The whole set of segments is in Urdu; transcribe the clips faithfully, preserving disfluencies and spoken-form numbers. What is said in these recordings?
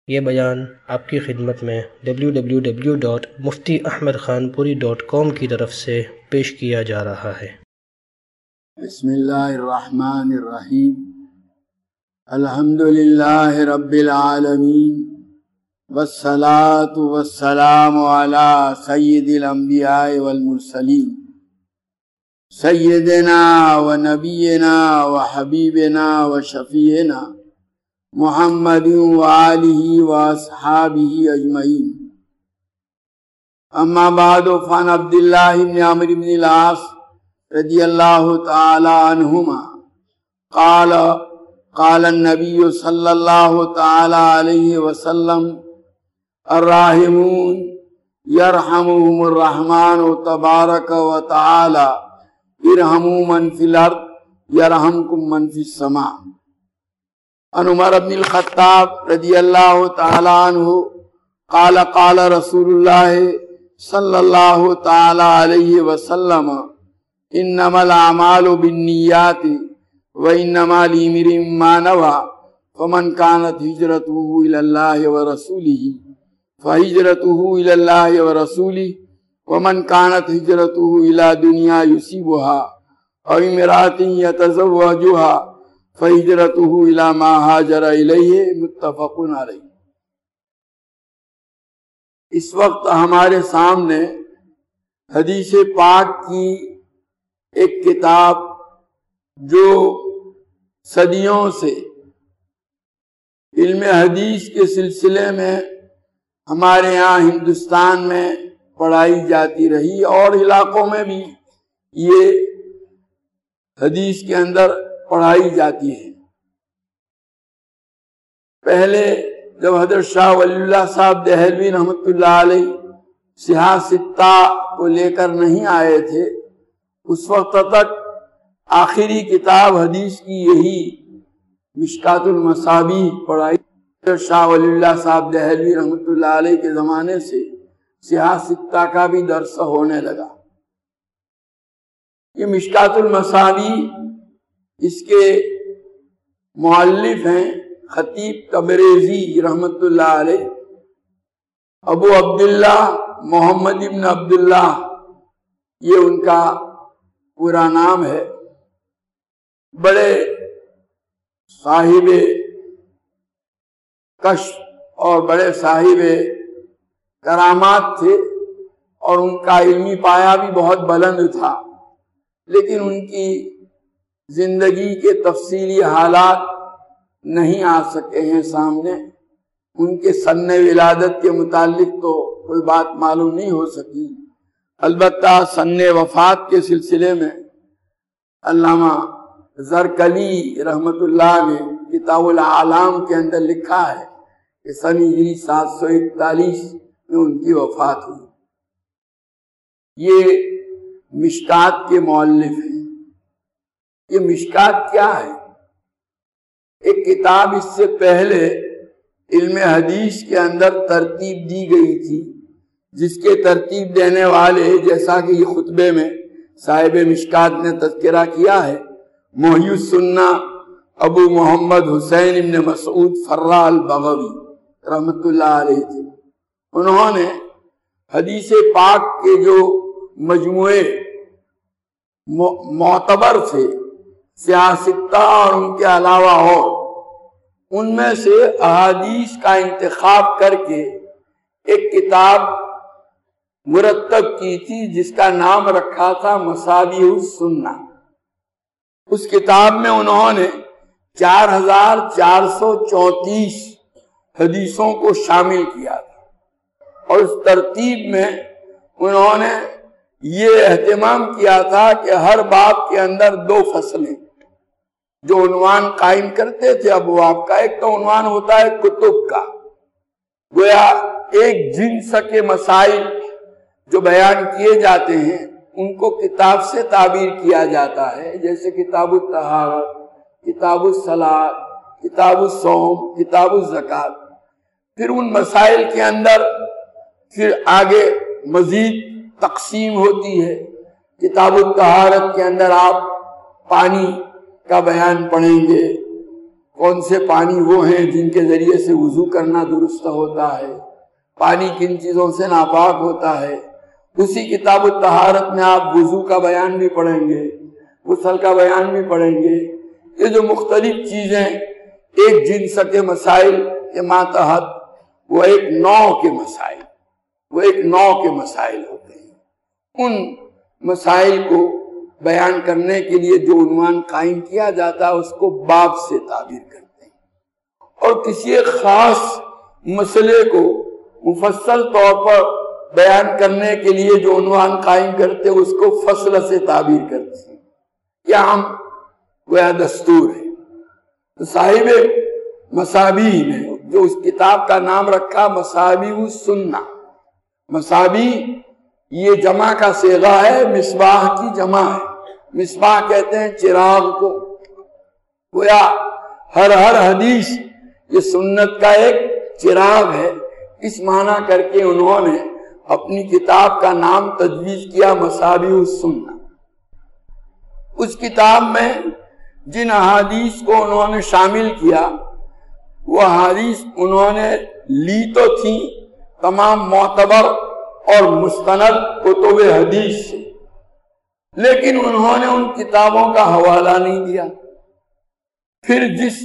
یہ بیان آپ کی خدمت میں W W W dot Mufti Ahmad Khanpuri dot کام کی طرف سے پیش کیا جا رہا ہے۔ بسم اللہ الرحمن الرحیم، الحمد للہ رب العالمین، والصلاة والسلام علی سید الانبیاء والمرسلین، سیدنا و نبینا و حبیبنا و شفیعنا محمد و آلہ و اصحابہ اجمعین۔ اما بعد، فعن عبداللہ بن عمرو بن العاص رضی اللہ تعالی عنہما قال قال النبی صلی اللہ تعالی علیہ وسلم الراحمون یرحمهم الرحمن تبارک و تعالی ارحموا من فی الارض یرحمکم من فی السماء۔ عن عمر بن الخطاب رضی اللہ تعالی عنہ قال قال رسول اللہ صلی اللہ تعالی علیہ وسلم انما الاعمال بالنیات وانما لامرئ ما نوى فمن كانت ہجرته الى الله ورسوله فہجرته الى الله ورسوله ومن كانت ہجرته الى دنیا يصيبها او امرأة يتزوجها فہجرته الى ما ہاجر الیہ، متفق علیہ۔ اس وقت ہمارے سامنے حدیث پاک کی ایک کتاب جو صدیوں سے علم حدیث کے سلسلے میں ہمارے یہاں ہندوستان میں پڑھائی جاتی رہی اور علاقوں میں بھی یہ حدیث کے اندر پڑھائی جاتی ہے۔ پہلے جب حضرت شاہ ولی اللہ صاحب دہلوی رحمۃ اللہ علیہ صحاح ستہ کو لے کر نہیں آئے تھے، اس وقت تک آخری کتاب حدیث کی یہی مشکات المصابیح پڑھائی۔ حضرت شاہ ولی اللہ صاحب دہلوی رحمۃ اللہ علیہ کے زمانے سے صحاح ستہ کا بھی درس ہونے لگا۔ یہ مشکات المصابیح، اس کے مؤلف ہیں خطیب تبریزی رحمت اللہ علیہ، ابو عبداللہ محمد ابن عبداللہ یہ ان کا پورا نام ہے۔ بڑے صاحب کشف اور بڑے صاحب کرامات تھے اور ان کا علمی پایہ بھی بہت بلند تھا، لیکن ان کی زندگی کے تفصیلی حالات نہیں آ سکے ہیں سامنے۔ ان کے سن ولادت کے متعلق تو کوئی بات معلوم نہیں ہو سکی، البتہ سن وفات کے سلسلے میں علامہ زرکلی رحمت اللہ نے کتاب العالم کے اندر لکھا ہے کہ سن ہجری سات سو اکتالیس میں ان کی وفات ہوئی۔ یہ مشکات کے مؤلف ہیں۔ یہ مشکات کیا ہے؟ ایک کتاب اس سے پہلے علم حدیث کے اندر ترتیب دی گئی تھی، جس کے ترتیب دینے والے، جیسا کہ یہ خطبے میں صاحب مشکات نے تذکرہ کیا ہے، محی السنہ ابو محمد حسین ابن مسعود فرہ البغوی رحمت اللہ علیہ تھے۔ انہوں نے حدیث پاک کے جو مجموعے معتبر تھے، صحاح ستہ اور ان کے علاوہ اور، ان میں سے احادیث کا انتخاب کر کے ایک کتاب مرتب کی تھی جس کا نام رکھا تھا مصابیح السنہ۔ اس کتاب میں انہوں نے چار ہزار چار سو چونتیس حدیثوں کو شامل کیا تھا، اور اس ترتیب میں انہوں نے یہ اہتمام کیا تھا کہ ہر باب کے اندر دو فصلیں جو عنوان قائم کرتے تھے ابواب کا۔ ایک تو عنوان ہوتا ہے کتب کا، گویا ایک جنس کے مسائل جو بیان کیے جاتے ہیں ان کو کتاب سے تعبیر کیا جاتا ہے، جیسے کتاب الطہارت، کتاب الصلاۃ، کتاب الصوم، کتاب الزکوٰۃ۔ پھر ان مسائل کے اندر پھر آگے مزید تقسیم ہوتی ہے۔ کتاب الطہارت کے اندر آپ پانی کا بیان پڑھیں گے، کون سے پانی وہ ہیں جن کے ذریعے سے وضو کرنا درست ہوتا ہے، پانی کن چیزوں سے ناپاک ہوتا ہے۔ اسی کتاب الطہارت میں آپ وضو کا بیان بھی پڑھیں گے، غسل کا بیان بھی پڑھیں گے۔ یہ جو مختلف چیزیں ایک جنس کے مسائل کے ماتحت، وہ ایک نوع کے مسائل وہ ایک نوع کے مسائل ہوتے ہیں۔ ان مسائل کو بیان کرنے کے لیے جو عنوان قائم کیا جاتا ہے اس کو باب سے تعبیر کرتے ہیں، اور کسی ایک خاص مسئلے کو مفصل طور پر بیان کرنے کے لیے جو عنوان قائم کرتے ہیں اس کو فصل سے تعبیر کرتے ہیں۔ یہ عام گویا دستور ہے۔ تو صاحب مصابیح نے جو اس کتاب کا نام رکھا مصابیح السنہ، مصابیح یہ جمع کا صیغہ ہے، مصباح کی جمع ہے۔ مصباح کہتے ہیں چراغ کو۔ گویا ہر ہر حدیث یہ سنت کا ایک چراغ ہے، اس معنی کر کے انہوں نے اپنی کتاب کا نام تجویز کیا مصابیح السنہ۔ اس کتاب میں جن احادیث کو انہوں نے شامل کیا وہ احادیث انہوں نے لی تو تھی تمام معتبر اور مستند کتب حدیث سے، لیکن انہوں نے ان کتابوں کا حوالہ نہیں دیا۔ پھر جس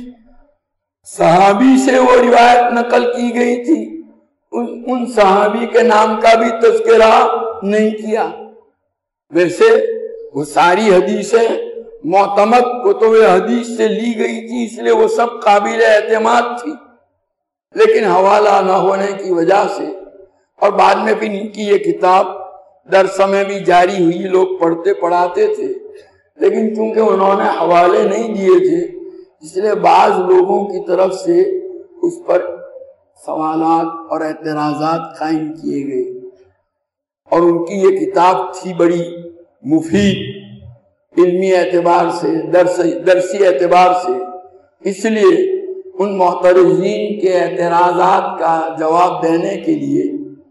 صحابی سے وہ روایت نقل کی گئی تھی ان صحابی کے نام کا بھی تذکرہ نہیں کیا۔ ویسے وہ ساری حدیثیں معتمد کتب حدیث سے لی گئی تھی، اس لیے وہ سب قابل اعتماد تھی، لیکن حوالہ نہ ہونے کی وجہ سے، اور بعد میں بھی ان کی یہ کتاب درس میں بھی جاری ہوئی، لوگ پڑھتے پڑھاتے تھے، لیکن چونکہ انہوں نے حوالے نہیں دیے تھے اس لیے بعض لوگوں کی طرف سے اس پر سوالات اور اعتراضات قائم کیے گئے، اور ان کی یہ کتاب تھی بڑی مفید علمی اعتبار سے، درس درسی اعتبار سے، اس لیے ان معترضین کے اعتراضات کا جواب دینے کے لیے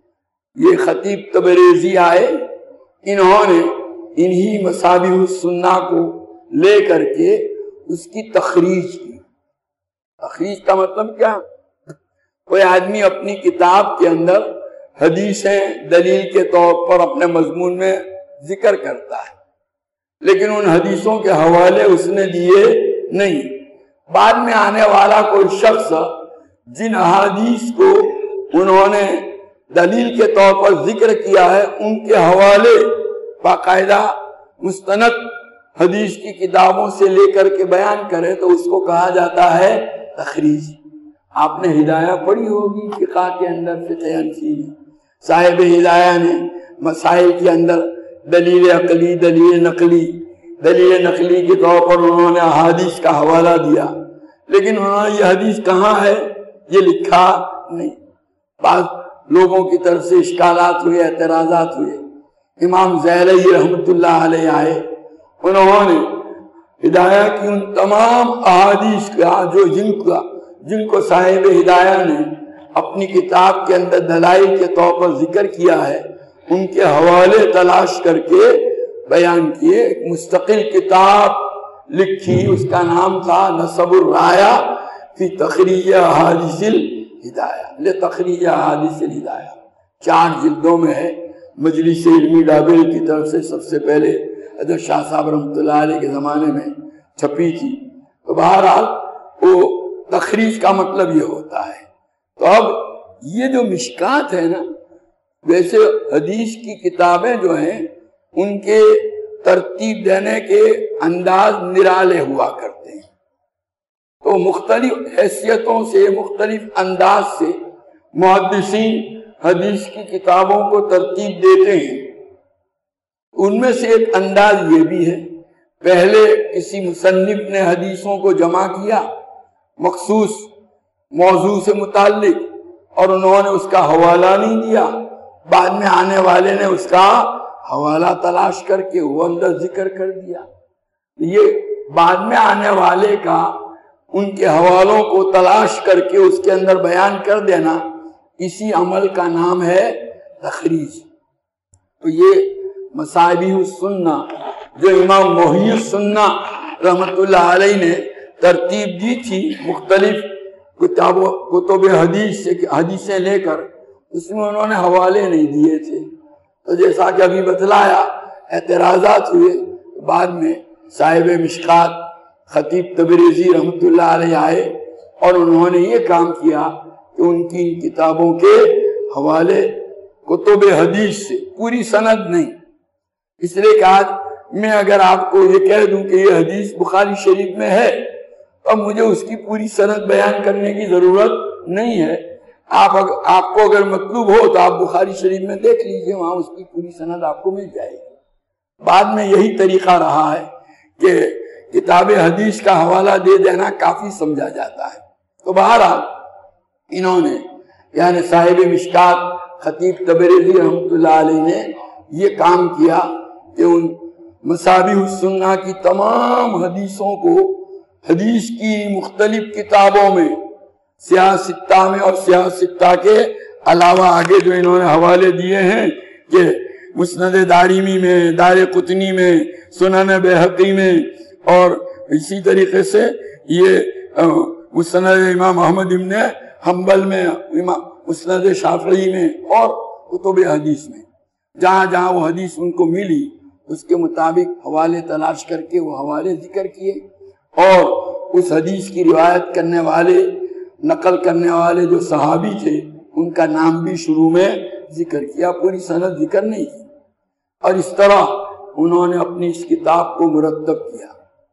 یہ خطیب تبریزی آئے۔ انہوں نے انہی مصابیح السنہ کو لے کر کے اس کی تخریج کی۔ تخریج کا مطلب کیا؟ کوئی آدمی اپنی کتاب کے اندر حدیثیں دلیل کے طور پر اپنے مضمون میں ذکر کرتا ہے، لیکن ان حدیثوں کے حوالے اس نے دیے نہیں۔ بعد میں آنے والا کوئی شخص جن احادیث کو انہوں نے دلیل کے طور پر ذکر کیا ہے ان کے حوالے باقاعدہ مستند حدیث کی کتابوں سے لے کر کے بیان کرے تو اس کو کہا جاتا ہے تخریج۔ آپ نے ہدایہ پڑھی ہوگی فقہ کے اندر، فقہ حنفی میں صاحب ہدایہ نے مسائل کے اندر دلیل عقلی، دلیل نقلی دلیل نقلی کے طور پر انہوں نے احادیث کا حوالہ دیا، لیکن انہوں نے یہ حدیث کہاں ہے یہ لکھا نہیں۔ بعض لوگوں کی طرف سے اشکالات ہوئے، اعتراضات ہوئے۔ امام زیلعی رحمت اللہ علیہ آئے، انہوں نے ہدایہ کی ان تمام احادیث کا جو جن کا جن کو صاحب ہدایہ نے اپنی کتاب کے اندر دلائل کے طور پر ذکر کیا ہے ان کے حوالے تلاش کر کے بیان کیے۔ ایک مستقل کتاب لکھی، اس کا نام تھا نصب الرایہ فی تخریج احادیث الہدایہ، لتخریج احادیث الہدایہ، چار جلدوں میں ہے۔ مجلس علمی ڈابل کی طرف سے سب سے پہلے حضرت شاہ صاحب رحمۃ اللہ علیہ کے زمانے میں چھپی تھی۔ تو بہرحال وہ تخریج کا مطلب یہ ہوتا ہے۔ تو اب یہ جو مشکات ہے نا، ویسے حدیث کی کتابیں جو ہیں ان کے ترتیب دینے کے انداز نرالے ہوا کرتے ہیں، تو مختلف حیثیتوں سے، مختلف انداز سے محدثین حدیث کی کتابوں کو ترتیب دیتے ہیں۔ ان میں سے ایک انداز یہ بھی ہے، پہلے کسی مصنف نے حدیثوں کو جمع کیا مخصوص موضوع سے متعلق اور انہوں نے اس کا حوالہ نہیں دیا، بعد میں آنے والے نے اس کا حوالہ تلاش کر کے وہ اندر ذکر کر دیا۔ یہ بعد میں آنے والے کا ان کے حوالوں کو تلاش کر کے اس کے اندر بیان کر دینا، اسی عمل کا نام ہے تخریج۔ تو یہ مصابیح السنہ جو امام محی السنہ رحمت اللہ علیہ نے ترتیب دی تھی مختلف کتابوں کتب حدیث سے حدیثیں لے کر، اس میں انہوں نے حوالے نہیں دیے تھے، تو جیسا کہ ابھی بتلایا اعتراضات ہوئے، بعد میں صاحب مشکات خطیب تبریزی رحمۃ اللہ علیہ آئے اور انہوں نے یہ کام کیا کہ ان کی ان کتابوں کے حوالے کتب حدیث سے، پوری سند نہیں، اس لیے کہ آج میں اگر آپ کو یہ کہہ دوں کہ یہ حدیث بخاری شریف میں ہے تو اب مجھے اس کی پوری سند بیان کرنے کی ضرورت نہیں ہے، آپ اگر آپ کو اگر مطلوب ہو تو آپ بخاری شریف میں دیکھ لیجئے، وہاں اس کی پوری سند آپ کو مل جائے گی۔ بعد میں یہی طریقہ رہا ہے کہ کتاب حدیث کا حوالہ دے دینا کافی سمجھا جاتا ہے۔ تو بہرحال انہوں نے یعنی صاحب مشکات خطیب تبریزی رحمۃ اللہ علیہ نے یہ کام کیا کہ ان مصابیح السنہ کی تمام حدیثوں کو حدیث کی مختلف کتابوں میں، سیاہ ستہ میں اور سیاہ ستہ کے علاوہ آگے جو انہوں نے حوالے دیے ہیں کہ مسند دارمی میں، دار قطنی میں، سنن بیہقی میں، اور اسی طریقے سے یہ مسند امام احمد ابن حنبل میں، مسند شافعی میں اور کتب حدیث میں، جہاں جہاں وہ حدیث ان کو ملی اس کے مطابق حوالے تلاش کر کے وہ حوالے ذکر کیے، اور اس حدیث کی روایت کرنے والے، نقل کرنے والے جو صحابی تھے ان کا نام بھی شروع میں ذکر کیا، پوری سند ذکر نہیں کی، اور اس طرح انہوں نے اپنی اس کتاب کو مرتب کیا۔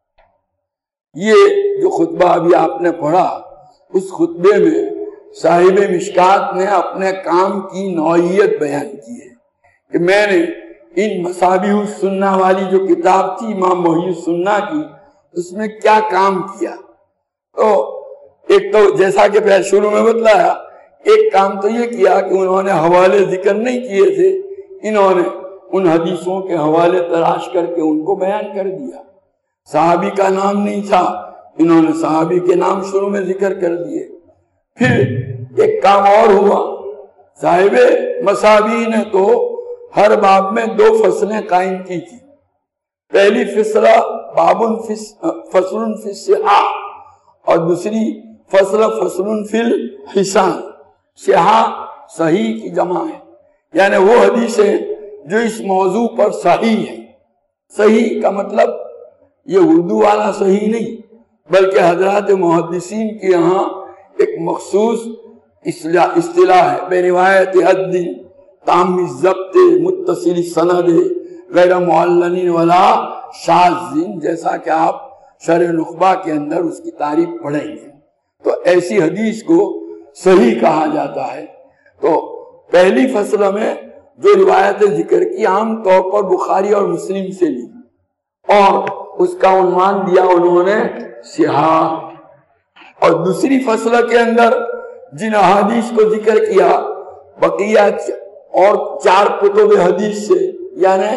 یہ جو خطبہ ابھی آپ نے پڑھا، اس خطبے میں صاحب مشکات نے اپنے کام کی نوعیت بیان کی ہے کہ میں نے ان مصابیح السنہ والی جو کتاب تھی امام محی السنہ کی، اس میں کیا کام کیا۔ تو ایک تو جیسا کہ پہلے شروع میں بتلایا، ایک کام تو یہ کیا کہ انہوں نے حوالے ذکر نہیں کیے تھے، انہوں نے ان حدیثوں کے حوالے تلاش کر کے ان کو بیان کر دیا۔ صحابی کا نام نہیں تھا، انہوں نے صحابی کے نام شروع میں ذکر کر دیے۔ پھر ایک کام اور ہوا، صاحب مصابیح نے تو ہر باب میں دو فصلیں قائم کی تھی۔ پہلی فصلہ باب فصل فی الصحاح اور دوسری فصل فصل فی الحسان۔ صحاح صحیح کی جمع ہے، یعنی وہ حدیثیں جو اس موضوع پر صحیح ہیں۔ صحیح کا مطلب یہ اردو والا صحیح نہیں، بلکہ حضرات محدثین کے یہاں ایک مخصوص اصطلاح ہے، بے روایت حد تام الضبط متصل سند غیر معلن ولا شاذ، جیسا کہ آپ شرح نخبہ کے اندر اس کی تعریف پڑھیں گے۔ تو ایسی حدیث کو صحیح کہا جاتا ہے۔ تو پہلی فصل میں جو روایتیں ذکر کی عام طور پر بخاری اور مسلم سے لی، اور اس کا عنوان دیا انہوں نے صحاح، اور دوسری فصل کے اندر جن احادیث کو ذکر کیا بقیہ اور چار کتب حدیث سے، یعنی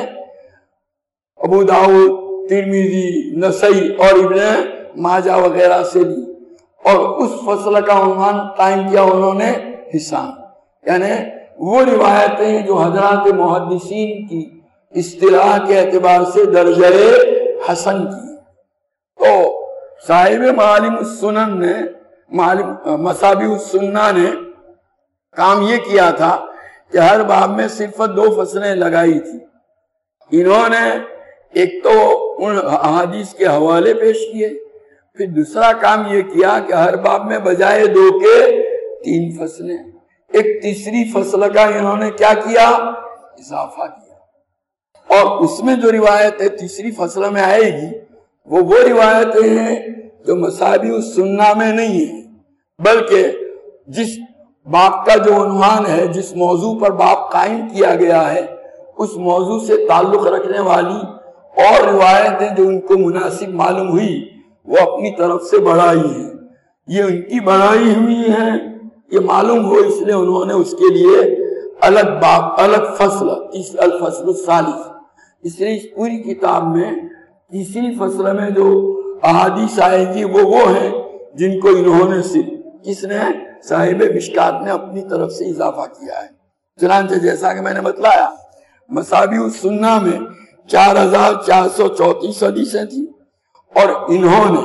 ابو داؤد، ترمذی، نسائی اور ابن ماجہ وغیرہ سے لی، اور اس فصل کا عنوان قائم کیا انہوں نے حسان، یعنی وہ روایتیں جو حضرات محدثین کی اصطلاح کے اعتبار سے درجہ حسن کی۔ تو صاحب معالم السنن نے، مصابیح السنہ نے کام یہ کیا تھا کہ ہر باب میں صرف دو فصلیں لگائی تھی۔ انہوں نے ایک تو ان احادیث کے حوالے پیش کیے، پھر دوسرا کام یہ کیا کہ ہر باب میں بجائے دو کے تین فصلیں، ایک تیسری فصل کا انہوں نے کیا کیا، اضافہ کیا، اور اس میں جو روایتیں تیسری فصل میں آئے گی وہ وہ روایتیں ہیں جو مصابیح السنہ میں نہیں ہیں، بلکہ جس باب کا جو عنوان ہے، جس موضوع پر باب قائم کیا گیا ہے، اس موضوع سے تعلق رکھنے والی اور روایتیں جو ان کو مناسب معلوم ہوئی وہ اپنی طرف سے بڑھائی ہیں۔ یہ ان کی بڑھائی ہوئی ہیں، یہ معلوم ہو، اس لیے انہوں نے اس کے لیے الگ باب، الگ فصل، الفصل الثالث، اس لیے اس پوری کتاب میں تیسری فصل میں جو احادیث آئے گی وہ وہ ہیں جن کو انہوں نے صرف کس نے، صاحب مشکات نے اپنی طرف سے اضافہ کیا ہے۔ چنانچہ جیسا کہ میں نے بتلایا، مصابیح السنہ میں چار ہزار چار سو چونتیس حدیثیں تھیں، اور انہوں نے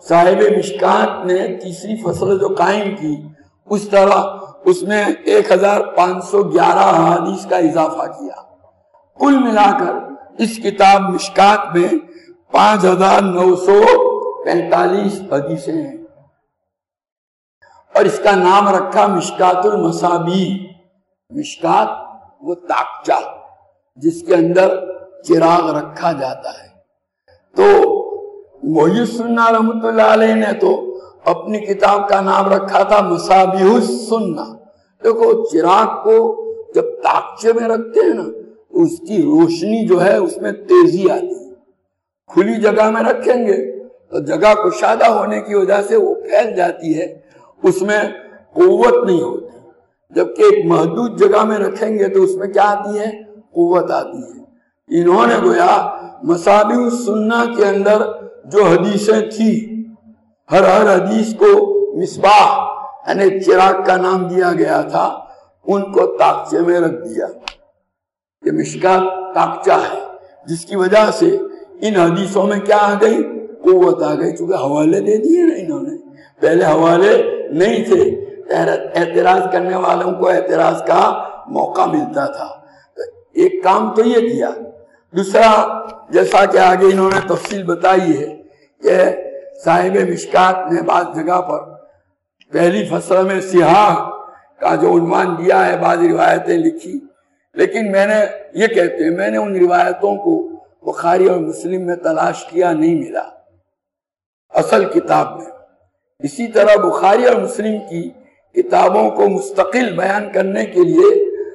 صاحب مشکات نے تیسری فصل جو قائم کی اس طرح اس میں ایک ہزار پانچ سو گیارہ حدیث کا اضافہ کیا. کل ملا کر اس کتاب مشکات میں پانچ ہزار نو سو پینتالیس حدیثیں ہیں اور اس کا نام رکھا مشکات المصابیح. مشکات وہ تاکچہ جس کے اندر چراغ رکھا جاتا ہے. تو محی السنہ رحمۃ اللہ علیہ نے تو اپنی کتاب کا نام رکھا تھا مصابیح السنہ. دیکھو چراغ کو جب تاکچے میں رکھتے ہیں نا اس کی روشنی جو ہے اس میں تیزی آتی ہے. کھلی جگہ میں رکھیں گے تو جگہ کشادہ ہونے کی وجہ سے وہ پھیل جاتی ہے, اس میں قوت نہیں ہوتی. جبکہ ایک محدود جگہ میں رکھیں گے تو اس میں کیا آتی ہے؟ قوت آتی ہے. انہوں نے گویا مصابیح السنہ کے اندر جو حدیثیں تھی ہر ہر حدیث کو مصباح یعنی چراغ کا نام دیا گیا تھا, ان کو تاکچے میں رکھ دیا. یہ مشکات تاکچہ ہے جس کی وجہ سے ان حدیثوں میں کیا آ گئی؟ قوت آ گئی. چونکہ حوالے دے دیے نا انہوں نے, پہلے حوالے نہیں تھے, اعتراض کرنے والوں کو اعتراض کا موقع ملتا تھا. ایک کام تو یہ کیا. دوسرا جیسا کہ آگے انہوں نے تفصیل بتائی ہے کہ صاحب مشکات نے بعض جگہ پر پہلی فصل میں صحاح کا جو عنوان دیا ہے بعض روایتیں لکھی, لیکن میں نے یہ کہتے ہیں میں نے ان روایتوں کو بخاری اور مسلم میں تلاش کیا, نہیں ملا اصل کتاب میں. اسی طرح بخاری اور مسلم کی کتابوں کو مستقل بیان کرنے کے لیے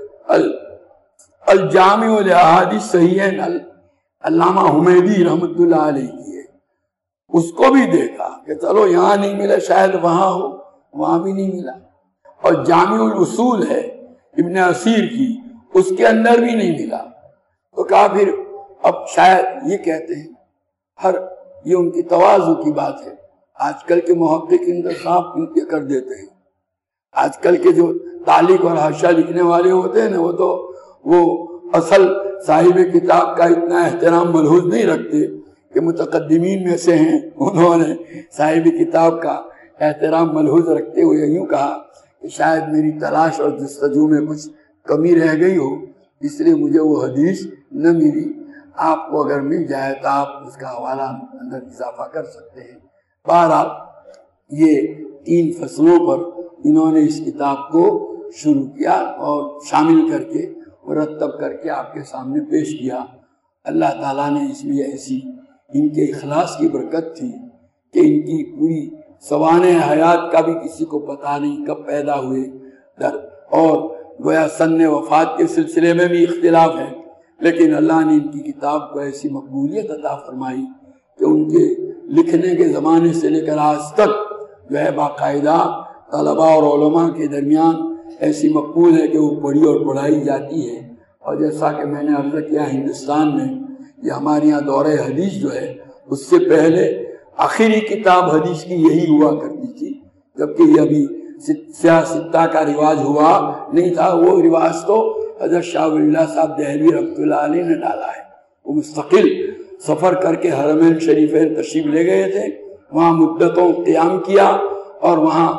الجامع الاحادیث صحیحین علامہ حمیدی رحمۃ اللہ علیہ کی ہے, اس کو بھی دیکھا کہ چلو یہاں نہیں ملا شاید وہاں ہو, وہاں بھی نہیں ملا. اور جامع الاصول ہے ابن اسیر کی, اس کے اندر بھی نہیں ملا. تو کہا پھر اب شاید یہ کہتے ہیں ہر یہ ان کی تواضع کی بات ہے. آج کل کے محقق انتصاف یہ کر دیتے ہیں. آج کل کے جو تعلیق اور حاشیہ لکھنے والے ہوتے ہیں نا وہ تو وہ اصل صاحب کتاب کا اتنا احترام ملحوظ نہیں رکھتے کہ متقدمین میں سے ہیں, انہوں نے صاحب کتاب کا احترام ملحوظ رکھتے ہوئے یوں کہا کہ شاید میری تلاش اور جستجو میں کچھ کمی رہ گئی ہو اس لیے مجھے وہ حدیث نہ ملی. آپ کو اگر مل جائے تو آپ اس کا حوالہ اندر اضافہ کر سکتے ہیں. بہرحال یہ تین فصلوں پر انہوں نے اس کتاب کو شروع کیا اور شامل کر کے مرتب کر کے آپ کے سامنے پیش کیا. اللہ تعالیٰ نے اس میں ایسی ان کے اخلاص کی برکت تھی کہ ان کی پوری سوانح حیات کا بھی کسی کو پتہ نہیں کب پیدا ہوئے در اور گویا سن وفات کے سلسلے میں بھی اختلاف ہے, لیکن اللہ نے ان کی کتاب کو ایسی مقبولیت عطا فرمائی کہ ان کے لکھنے کے زمانے سے لے کر آج تک جو ہے باقاعدہ طلباء اور علماء کے درمیان ایسی مقبول ہے کہ وہ پڑھی اور پڑھائی جاتی ہے. اور جیسا کہ میں نے عرض کیا ہندوستان میں یہ ہمارے یہاں دور حدیث جو ہے اس سے پہلے آخری کتاب حدیث کی یہی ہوا کرتی تھی, جبکہ یہ ابھی سیاہ ستہ کا رواج ہوا نہیں تھا. وہ رواج تو حضرت شاہ ولی اللہ صاحب دہلوی رحمۃ اللہ علیہ نے ڈالا ہے. وہ مستقل سفر کر کے حرمین شریفین تشریف لے گئے تھے, وہاں مدتوں قیام کیا اور وہاں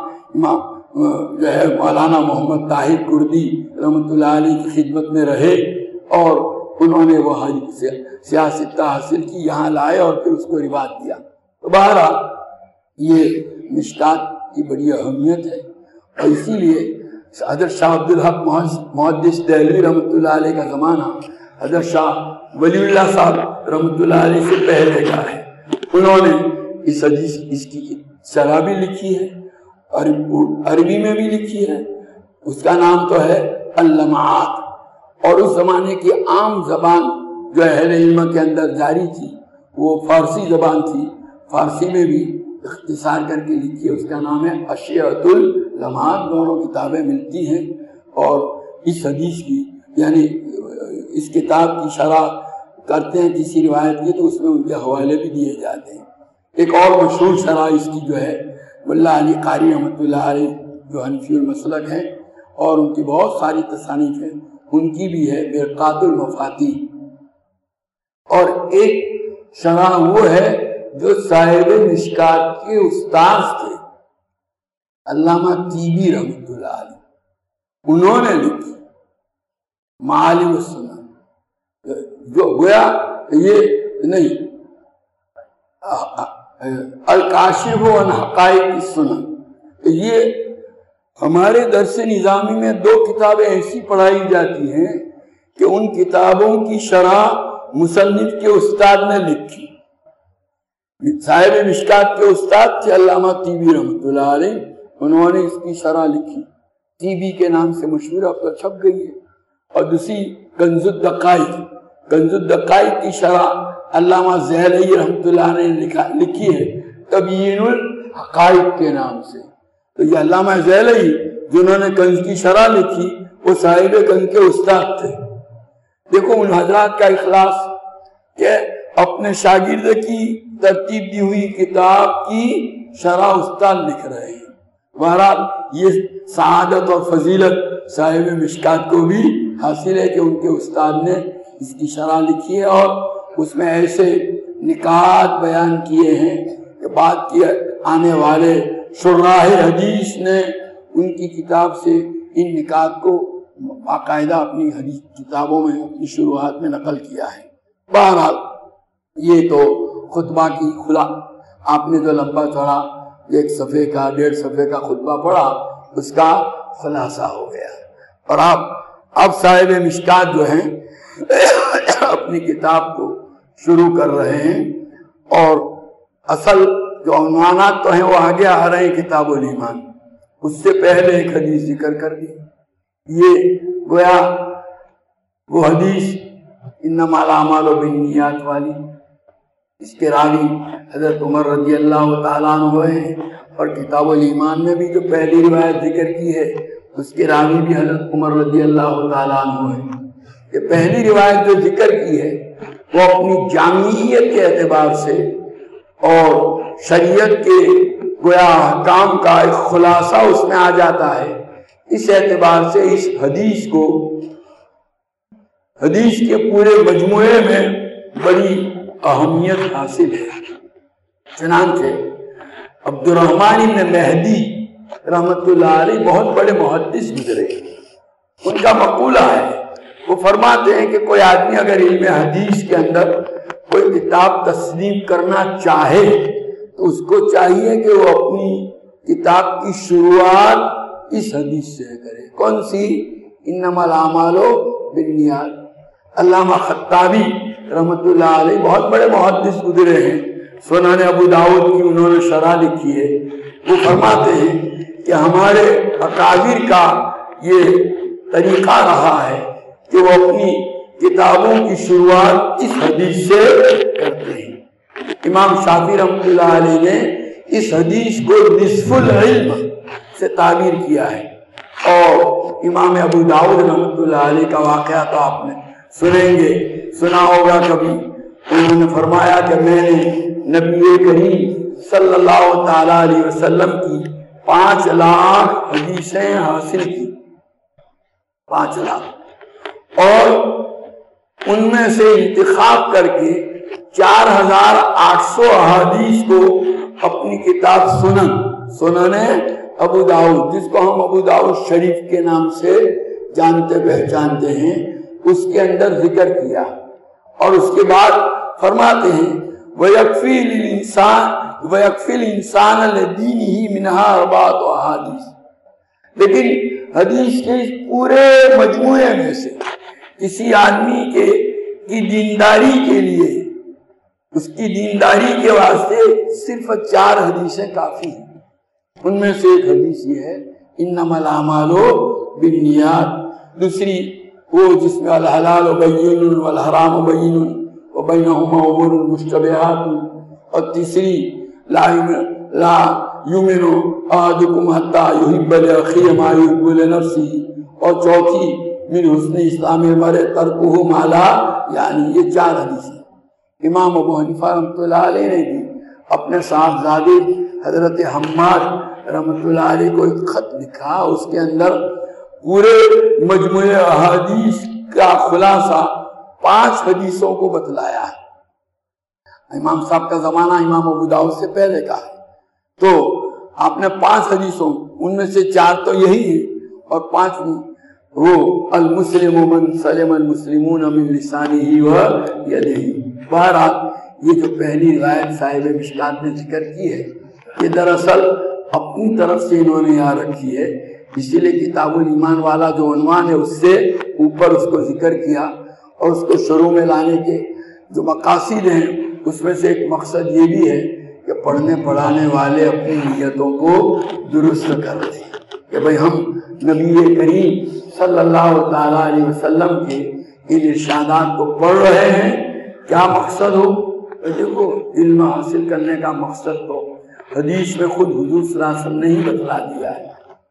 جو ہے مولانا محمد طاہر کردی رحمۃ اللہ علیہ کی خدمت میں رہے اور انہوں نے وہ سیاستہ حاصل کی, یہاں لائے اور پھر اس کو رواج دیا. تو بہرحال یہ مشکات کی بڑی اہمیت ہے اور اسی لیے حضرت شاہ عبد الحق محدث دہلوی رحمۃ اللہ علیہ کا زمانہ حضرت شاہ ولی اللہ صاحب رحمۃ اللہ علیہ سے پہلے کا ہے. انہوں نے اس حدیث اس کی شرح بھی لکھی ہے, عربی میں بھی لکھی ہے. اس کا نام تو ہے اللمعات, اور اس زمانے کی عام زبان جو اہل علم کے اندر جاری تھی وہ فارسی زبان تھی. فارسی میں بھی اختصار کر کے لکھی ہے, اس کا نام ہے اشیعۃ اللمعات. دونوں کتابیں ملتی ہیں اور اس حدیث کی یعنی اس کتاب کی شرح کرتے ہیں کسی روایت کی تو اس میں ان کے حوالے بھی دیے جاتے ہیں. ایک اور مشہور شرح اس کی جو ہے ملا علی قاری رحمۃ اللہ علیہ جو حنفی المسلک ہیں اور ان کی بہت ساری تصانیف ہیں, ان کی بھی ہے مرقات المفاتیح. اور ایک شرح وہ ہے جو صاحب مشکات کے استاذ تھے علامہ طیبی رحمۃ اللہ علیہ، انہوں نے لکھی معالم السنن، جو گویا یہ نہیں الکاشف عن حقائق السنن، یہ ہمارے درس نظامی میں دو کتابیں ایسی پڑھائی جاتی ہیں کہ ان کتابوں کی شرح مصنف کے استاد نے لکھی۔ صاحب مشکات کے استاد تھے علامہ طیبی رحمۃ اللہ علیہ، انہوں نے اس کی شرح لکھی، طیبی کے نام سے مشہور، اب تو چھپ گئی ہے۔ اور دوسری کنز الدقائق، کنز الدقائق کی شرح علامہ ذیلی رحمۃ اللہ نے لکھی ہے تبیین الحقائق کے نام سے۔ تو یہ علامہ ذیلی جنہوں نے کنز کی شرح لکھی وہ صاحب کنز کے استاد تھے۔ دیکھو ان حضرات کا اخلاص کہ اپنے شاگرد کی ترتیب دی ہوئی کتاب کی شرح استاد لکھ رہے ہیں۔ بہرحال یہ سعادت اور فضیلت صاحب مشکات کو بھی حاصل ہے کہ ان کے استاد نے اس کی شرح لکھی ہے اور اس میں ایسے نکات بیان کیے ہیں کہ بعد کے آنے والے شراح حدیث نے ان کی کتاب سے ان نکات کو باقاعدہ اپنی حدیث کتابوں میں اپنی شروعات میں نقل کیا ہے۔ بہرحال یہ تو خطبہ کی خلا، آپ نے جو لمبا چوڑا ایک صفحے کا ڈیڑھ صفحے کا خطبہ پڑھا اس کا خلاصہ ہو گیا، اور آپ اب صاحب مشکات جو ہیں اپنی کتاب کو شروع کر رہے ہیں، اور اصل جو عنوانات تو ہیں وہ آگے آ رہے ہیں کتاب الایمان، اس سے پہلے ایک حدیث ذکر کر دی۔ یہ گویا وہ حدیث انما الاعمال بالنیات والی، اس کے راوی حضرت عمر رضی اللہ تعالیٰ عنہ ہیں، اور کتاب الایمان میں بھی جو پہلی روایت ذکر کی ہے اس کے راوی بھی حضرت عمر رضی اللہ تعالیٰ عنہ ہیں۔ یہ پہلی روایت جو ذکر کی ہے وہ اپنی جامعیت کے اعتبار سے اور شریعت کے گویا احکام کا ایک خلاصہ اس میں آ جاتا ہے، اس اعتبار سے اس حدیث کو حدیث کے پورے مجموعے میں بڑی اہمیت حاصل ہے۔ چنانچہ عبد الرحمن بن مہدی رحمت اللہ علیہ بہت بڑے محدث گزرے، ان کا مقولہ ہے، وہ فرماتے ہیں کہ کوئی آدمی اگر علم حدیث کے اندر کوئی کتاب تصنیف کرنا چاہے تو اس کو چاہیے کہ وہ اپنی کتاب کی شروعات اس حدیث سے کرے۔ کون سی؟ انما الاعمال بالنیات۔ علامہ خطابی رحمت اللہ علیہ بہت بڑے محدث گزرے ہیں، سنن ابو داؤد کی انہوں نے شرح لکھی ہے، وہ فرماتے ہیں کہ ہمارے اکابر کا یہ طریقہ رہا ہے کہ وہ اپنی کتابوں کی شروعات اس حدیث سے کرتے ہیں۔ امام شافعی رحمۃ اللہ علیہ نے اس حدیث کو نصف العلم سے تعبیر کیا ہے، اور امام ابو داؤد رحمۃ اللہ علیہ کا واقعہ تو آپ نے سنیں گے، سنا ہوگا کبھی، انہوں نے فرمایا کہ میں نے نبی کریم صلی اللہ تعالیٰ علیہ وسلم کی پانچ لاکھ حدیثیں حاصل کی، پانچ لاکھ، اور ان میں سے انتخاب کر کے چار ہزار آٹھ سو احادیث کو اپنی کتاب سنن سنن ابو داؤد، جس کو ہم ابو داؤد شریف کے نام سے جانتے پہچانتے ہیں، اس کے اندر ذکر کیا، اور اس کے بعد فرماتے ہیں وَيَكْفِي الْإِنسَانَ وَيَكْفِي الْإِنسَانَ لِدِينِهِ مِنْهَا أَرْبَعَةُ أَحَادِيث۔ لیکن حدیث کے اس پورے مجموعے میں سے کسی آدمی کے کی دینداری کے لیے، اس کی دینداری کے واسطے صرف چار حدیثیں کافی ہیں۔ ان میں سے ایک حدیث یہ ہے انما الاعمال بالنیات، دوسری وہ جس میں الحلال بین والحرام بین وبینہما امور مشتبہات، اور تیسری لا لا یؤمن احدکم حتی یحب لاخیہ ما یحب لنفسہ، اور چوتھی من حسن اسلام المرء ترکہ ما لا، یعنی یہ چار حدیثیں۔ امام ابو حنیفہ رحمۃ اللہ علیہ نے بھی اپنے صاحبزادے حضرت حماد رحمۃ اللہ علیہ کو ایک خط لکھا، اس کے اندر پورے مجموعے احادیث کا خلاصہ پانچ حدیثوں کو بتلایا ہے۔ امام صاحب کا زمانہ امام ابو داؤد سے پہلے کا ہے، تو آپ نے پانچ حدیثوں ان میں سے چار تو یہی ہے اور پانچویں وہ المسلم من سلم المسلمون من لسانہ و یدہ۔ بہرحال یہ جو پہلی روایت صاحب مشکات نے ذکر کی ہے یہ دراصل اپنی طرف سے انہوں نے یہاں رکھی ہے، اسی لیے کتاب الایمان والا جو عنوان ہے اس سے اوپر اس کو ذکر کیا، اور اس کو شروع میں لانے کے جو مقاصد ہیں اس میں سے ایک مقصد یہ بھی ہے کہ پڑھنے پڑھانے والے اپنی نیتوں کو درست کر دیں کہ بھئی ہم نبی کریم صلی اللہ تعالیٰ علیہ وسلم کے ان ارشادات کو پڑھ رہے ہیں، کیا مقصد ہو؟ دیکھو علم حاصل کرنے کا مقصد تو حدیث میں خود حضور صلی اللہ علیہ وسلم نے ہی بتلا دیا ہے۔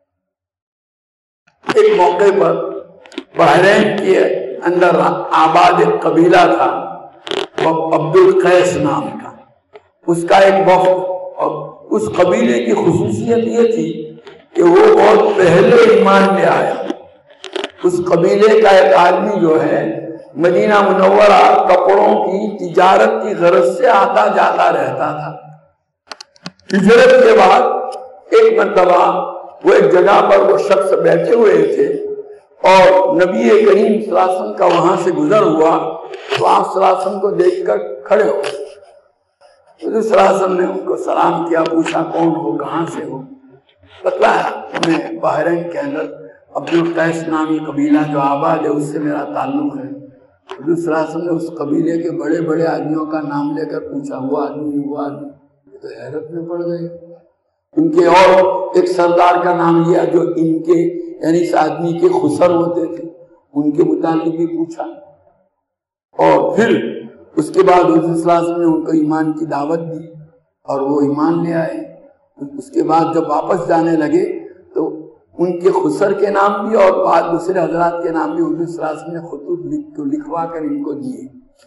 ایک موقع پر بحرین کے اندر آباد ایک قبیلہ تھا عبد القیس نام کا، اس کا ایک وفد، اور اس قبیلے کی خصوصیت یہ تھی کہ وہ بہت پہلے ایمان لے آیا۔ اس قبیلے کا ایک آدمی جو ہے مدینہ منورہ کپڑوں کی تجارت کی غرض سے آتا جاتا رہتا تھا۔ ہجرت کے بعد ایک مرتبہ وہ ایک جگہ پر وہ شخص بیٹھے ہوئے تھے اور نبی کریم صلی اللہ علیہ وسلم کا وہاں سے گزر ہوا تو آپ صلی اللہ علیہ وسلم کو دیکھ کر کھڑے ہو، حضور صلی اللہ علیہ وسلم نے ان کو سلام کیا، پوچھا کون ہو، کہاں سے ہو؟ بتلایا ہمیں بحرین کے اندر عبد القیس نامی قبیلہ جو آباد ہے اس سے میرا تعلق ہے۔ حضور صلی اللہ علیہ وسلم نے اس قبیلے کے بڑے بڑے آدمیوں کا نام لے کر پوچھا، وہ آدمی وہ آدمی، تو حیرت میں پڑ گئے۔ ان کے اور ایک سردار کا نام لیا جو ان کے یعنی اس آدمی کے خسر ہوتے تھے، ان کے متعلق بھی پوچھا، اور پھر اس کے بعد حضور صلی اللہ علیہ وسلم نے ان کو ایمان کی دعوت دی اور وہ ایمان لے آئے۔ اس کے بعد جب واپس جانے لگے تو ان کے خسر کے نام بھی اور بعد دوسرے حضرات کے نام بھی حضور صلی اللہ علیہ وسلم نے خطوط لکھوا کر ان کو دیے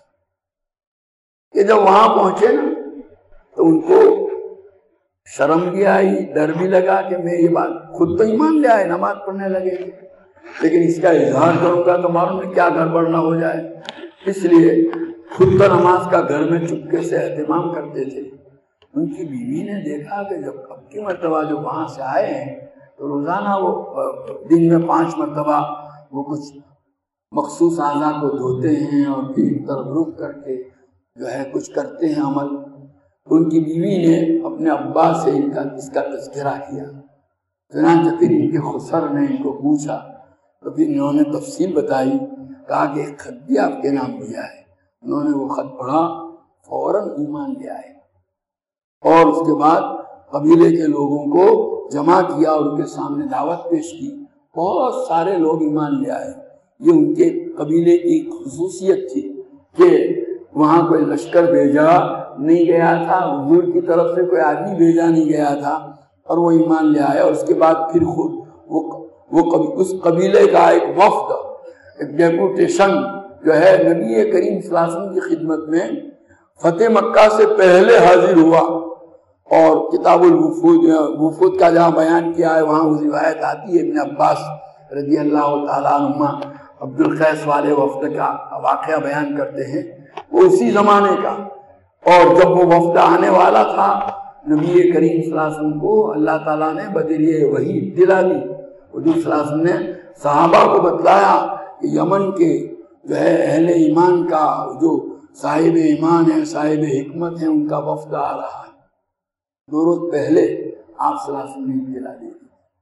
کہ جب وہاں پہنچے نا تو ان کو شرم بھی آئی، ڈر بھی لگا کہ میں یہ بات، خود تو ایمان لے آئے، نماز پڑھنے لگے گے، لیکن اس کا اظہار کروں گا تو معلوم ہے کیا گڑبڑ نہ ہو جائے، اس لیے خود تو نماز کا گھر میں چپکے سے اہتمام کرتے تھے۔ ان کی بیوی نے دیکھا کہ جب اب کی مرتبہ جو وہاں سے آئے ہیں تو روزانہ وہ دن میں پانچ مرتبہ وہ کچھ مخصوص اعضاء کو دھوتے ہیں اور پھر طرف رخ کر کے جو ہے کچھ کرتے ہیں عمل۔ ان کی بیوی نے اپنے ابا سے ان کا اس کا تذکرہ کیا، چنانچہ پھر ان کے خسر نے ان کو پوچھا تو پھر انہوں نے تفصیل بتائی، کہا کہ ایک خط بھی آپ کے نام لیا ہے۔ انہوں نے وہ خط پڑھا، فوراً ایمان لے آئے اور اس کے بعد قبیلے کے لوگوں کو جمع کیا اور ان کے سامنے دعوت پیش کی، بہت سارے لوگ ایمان لے آئے۔ یہ ان کے قبیلے کی خصوصیت تھی کہ وہاں کوئی لشکر بھیجا نہیں گیا تھا، حضور کی طرف سے کوئی آدمی بھیجا نہیں گیا تھا، اور وہ ایمان لے آیا۔ اور اس کے بعد پھر خود وہ, وہ اس قبیلے کا ایک وفد، ایک ڈیپوٹیشن جو ہے نبی کریم صلی اللہ علیہ وسلم کی خدمت میں فتح مکہ سے پہلے حاضر ہوا، اور کتاب الوفود وفود کا جہاں بیان کیا ہے وہاں وہ روایت آتی ہے، ابن عباس رضی اللہ تعالیٰ عنہما عبد القیس والے وفد کا واقعہ بیان کرتے ہیں، وہ اسی زمانے کا۔ اور جب وہ وفد آنے والا تھا نبی کریم صلی اللہ علیہ وسلم کو اللہ تعالیٰ نے بذریعہ وحی اطلاع دی، حضور صلی اللہ علیہ وسلم نے صحابہ کو بتلایا کہ یمن کے جو ہے اہل ایمان کا جو صاحب ایمان ہے، صاحب حکمت ہے، ان کا وفد آ رہا ہے۔ دو روز پہلے آپ صلی اللہ علیہ وسلم نے اطلاع دی۔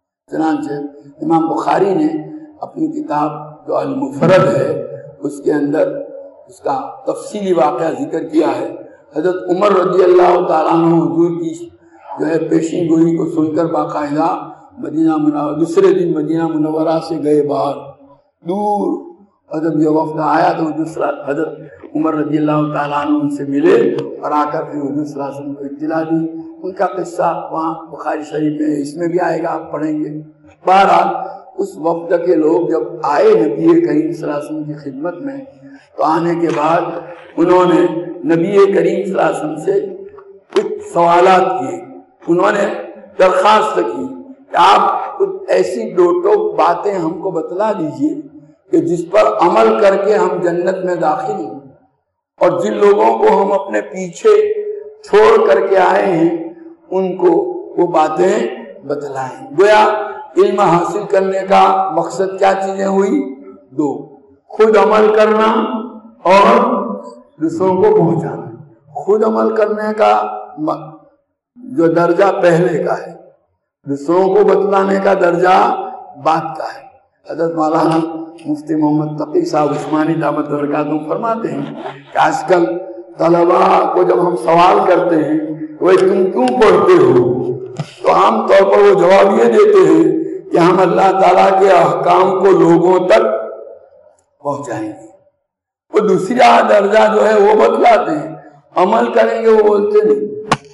چنانچہ امام بخاری نے اپنی کتاب جو المفرد ہے اس کے اندر اس کا تفصیلی واقعہ ذکر کیا ہے۔ حضرت عمر رضی اللہ تعالیٰ عنہ حضور کی جو ہے پیشین گوئی کو سن کر باقاعدہ مدینہ منورہ دوسرے دن مدینہ منورہ سے گئے باہر دور، اور جب یہ وفد آیا تو حضرت عمر رضی اللہ تعالیٰ عنہ ان سے ملے اور آ کر پھر حضور صلی اللہ علیہ وسلم کو اطلاع دی۔ ان کا قصہ وہاں بخاری شریف میں اس میں بھی آئے گا، آپ پڑھیں گے۔ بہرحال اس وفد کے لوگ جب آئے نبی کریم صلی اللہ علیہ وسلم کی خدمت میں تو آنے کے بعد انہوں نے نبی کریم صلی اللہ علیہ وسلم سے کچھ سوالات کیے، انہوں نے درخواست کی کہ آپ کچھ ایسی دو ٹوک باتیں ہم کو بتلا دیجئے کہ جس پر عمل کر کے ہم جنت میں داخل ہوں۔ اور جن لوگوں کو ہم اپنے پیچھے چھوڑ کر کے آئے ہیں ان کو وہ باتیں بتلائیں۔ گویا علم حاصل کرنے کا مقصد کیا چیزیں ہوئی؟ دو، خود عمل کرنا اور دوسروں کو پہنچانا۔ خود عمل کرنے کا جو درجہ پہلے کا ہے، دوسروں کو بتلانے کا درجہ بعد کا ہے۔ حضرت مولانا مفتی محمد تقی صاحب عثمانی دامت برکاتہم فرماتے ہیں کہ آج کل طلباء کو جب ہم سوال کرتے ہیں وہ تم کیوں پڑھتے ہو، تو عام طور پر وہ جواب یہ دیتے ہیں کہ ہم اللہ تعالیٰ کے احکام کو لوگوں تک پہنچائیں گے۔ وہ دوسرا درجہ جو ہے وہ بتلاتے ہیں، عمل کریں گے وہ بولتے نہیں۔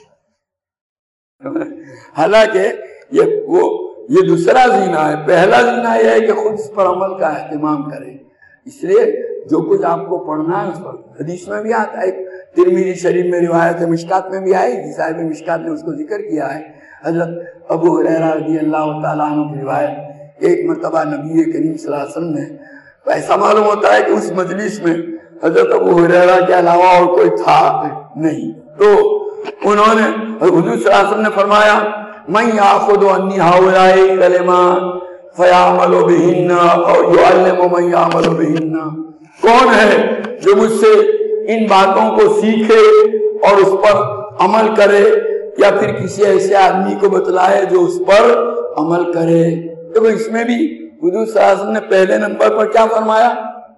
حالانکہ یہ وہ یہ دوسرا زینہ ہے۔ پہلا زینہ یہ ہے کہ خود اس پر عمل کا اہتمام کریں۔ اس لیے جو کچھ آپ کو پڑھنا ہے اس پر حدیث میں بھی آتا ہے، ترمذی شریف میں روایت ہے، مشکات میں بھی آئی تھی، صاحب مشکات نے اس کو ذکر کیا ہے۔ حضرت ابو ہریرہ رضی اللہ تعالیٰ عنہ کی روایت، ایک مرتبہ نبی کریم صلی اللہ علیہ وسلم نے، ایسا معلوم ہوتا ہے کہ اس مجلس میں حضرت ابو ہریرہ کے علاوہ اور کوئی تھا نہیں، تو انہوں نے حضور صلی اللہ علیہ وسلم نے فرمایا من یاخذ عنی ہؤلاء الکلمات فیعمل بہن اور یعلم من یعمل بہن، کون ہے جو مجھ سے ان باتوں کو سیکھے اور اس پر عمل کرے، یا پھر کسی ایسے آدمی کو بتلائے جو اس پر عمل کرے۔ تو اس میں بھی حضور صلی اللہ علیہ وسلم نے پہلے نمبر پر کیا فرمایا؟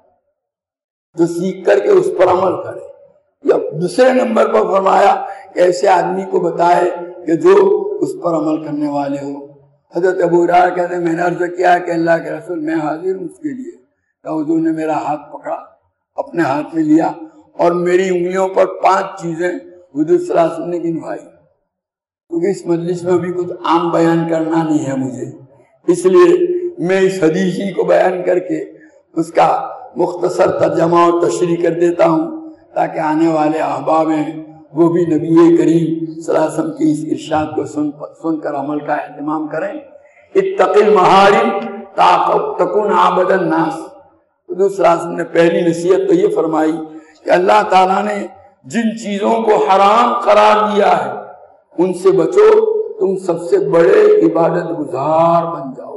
جو سیکھ کر کے اس پر عمل کرے، یا دوسرے نمبر پر فرمایا کہ ایسے آدمی کو بتائے کہ جو اس پر عمل کرنے والے ہو۔ حضرت ابو ہریرہ کہتے ہیں میں نے عرض کیا کہ اللہ کے رسول میں حاضر ہوں اس کے لیے، تو حضور نے میرا ہاتھ پکڑا، اپنے ہاتھ میں لیا اور میری انگلیوں پر پانچ چیزیں حضور صلی اللہ علیہ وسلم نے گنوائی، کیونکہ اس مجلس میں بھی کچھ عام بیان کرنا نہیں ہے مجھے، اس لیے میں اس حدیث ہی کو بیان کر کے اس کا مختصر ترجمہ اور تشریح کر دیتا ہوں تاکہ آنے والے احباب ہیں وہ بھی نبی کریم صلی اللہ علیہ وسلم کی اس ارشاد کو سن, سن کر عمل کا اہتمام کریں۔ اتق المحارم تکن عابد الناس، حضور صلی اللہ علیہ وسلم نے پہلی نصیحت تو یہ فرمائی کہ اللہ تعالیٰ نے جن چیزوں کو حرام قرار دیا ہے ان سے بچو، تم سب سے بڑے عبادت گزار بن جاؤ۔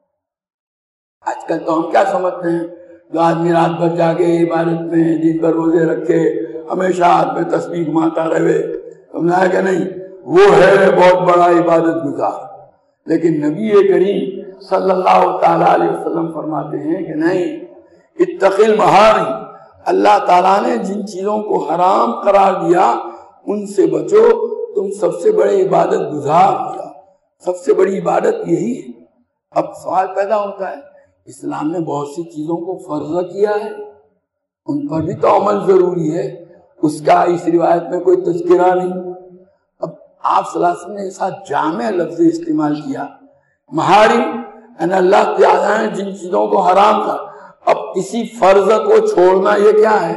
آج کل تو ہم کیا سمجھتے ہیں، جو آدمی رات بھر جاگے عبادت میں، دن بھر روزے رکھے، ہمیشہ ہاتھ میں تسبیح گھماتا رہے، سمجھا کہ نہیں، وہ ہے بہت بڑا عبادت گزار۔ لیکن نبی کریم صلی اللہ تعالیٰ علیہ وسلم فرماتے ہیں کہ نہیں، اتق المحارم، اللہ تعالیٰ نے جن چیزوں کو حرام قرار دیا ان سے بچو، تم سب سے بڑے عبادت گزار ہو۔ سب سے بڑی عبادت یہی ہے۔ اب سوال پیدا ہوتا ہے، اسلام نے بہت سی چیزوں کو فرض کیا ہے، ان پر بھی تو عمل ضروری ہے، اس کا اس روایت میں کوئی تذکرہ نہیں۔ اب آپ صلی اللہ علیہ وسلم نے ایسا جامع لفظ استعمال کیا، محارم، یعنی اللہ تعالیٰ نے جن چیزوں کو حرام کر، اب کسی فرض کو چھوڑنا یہ کیا ہے؟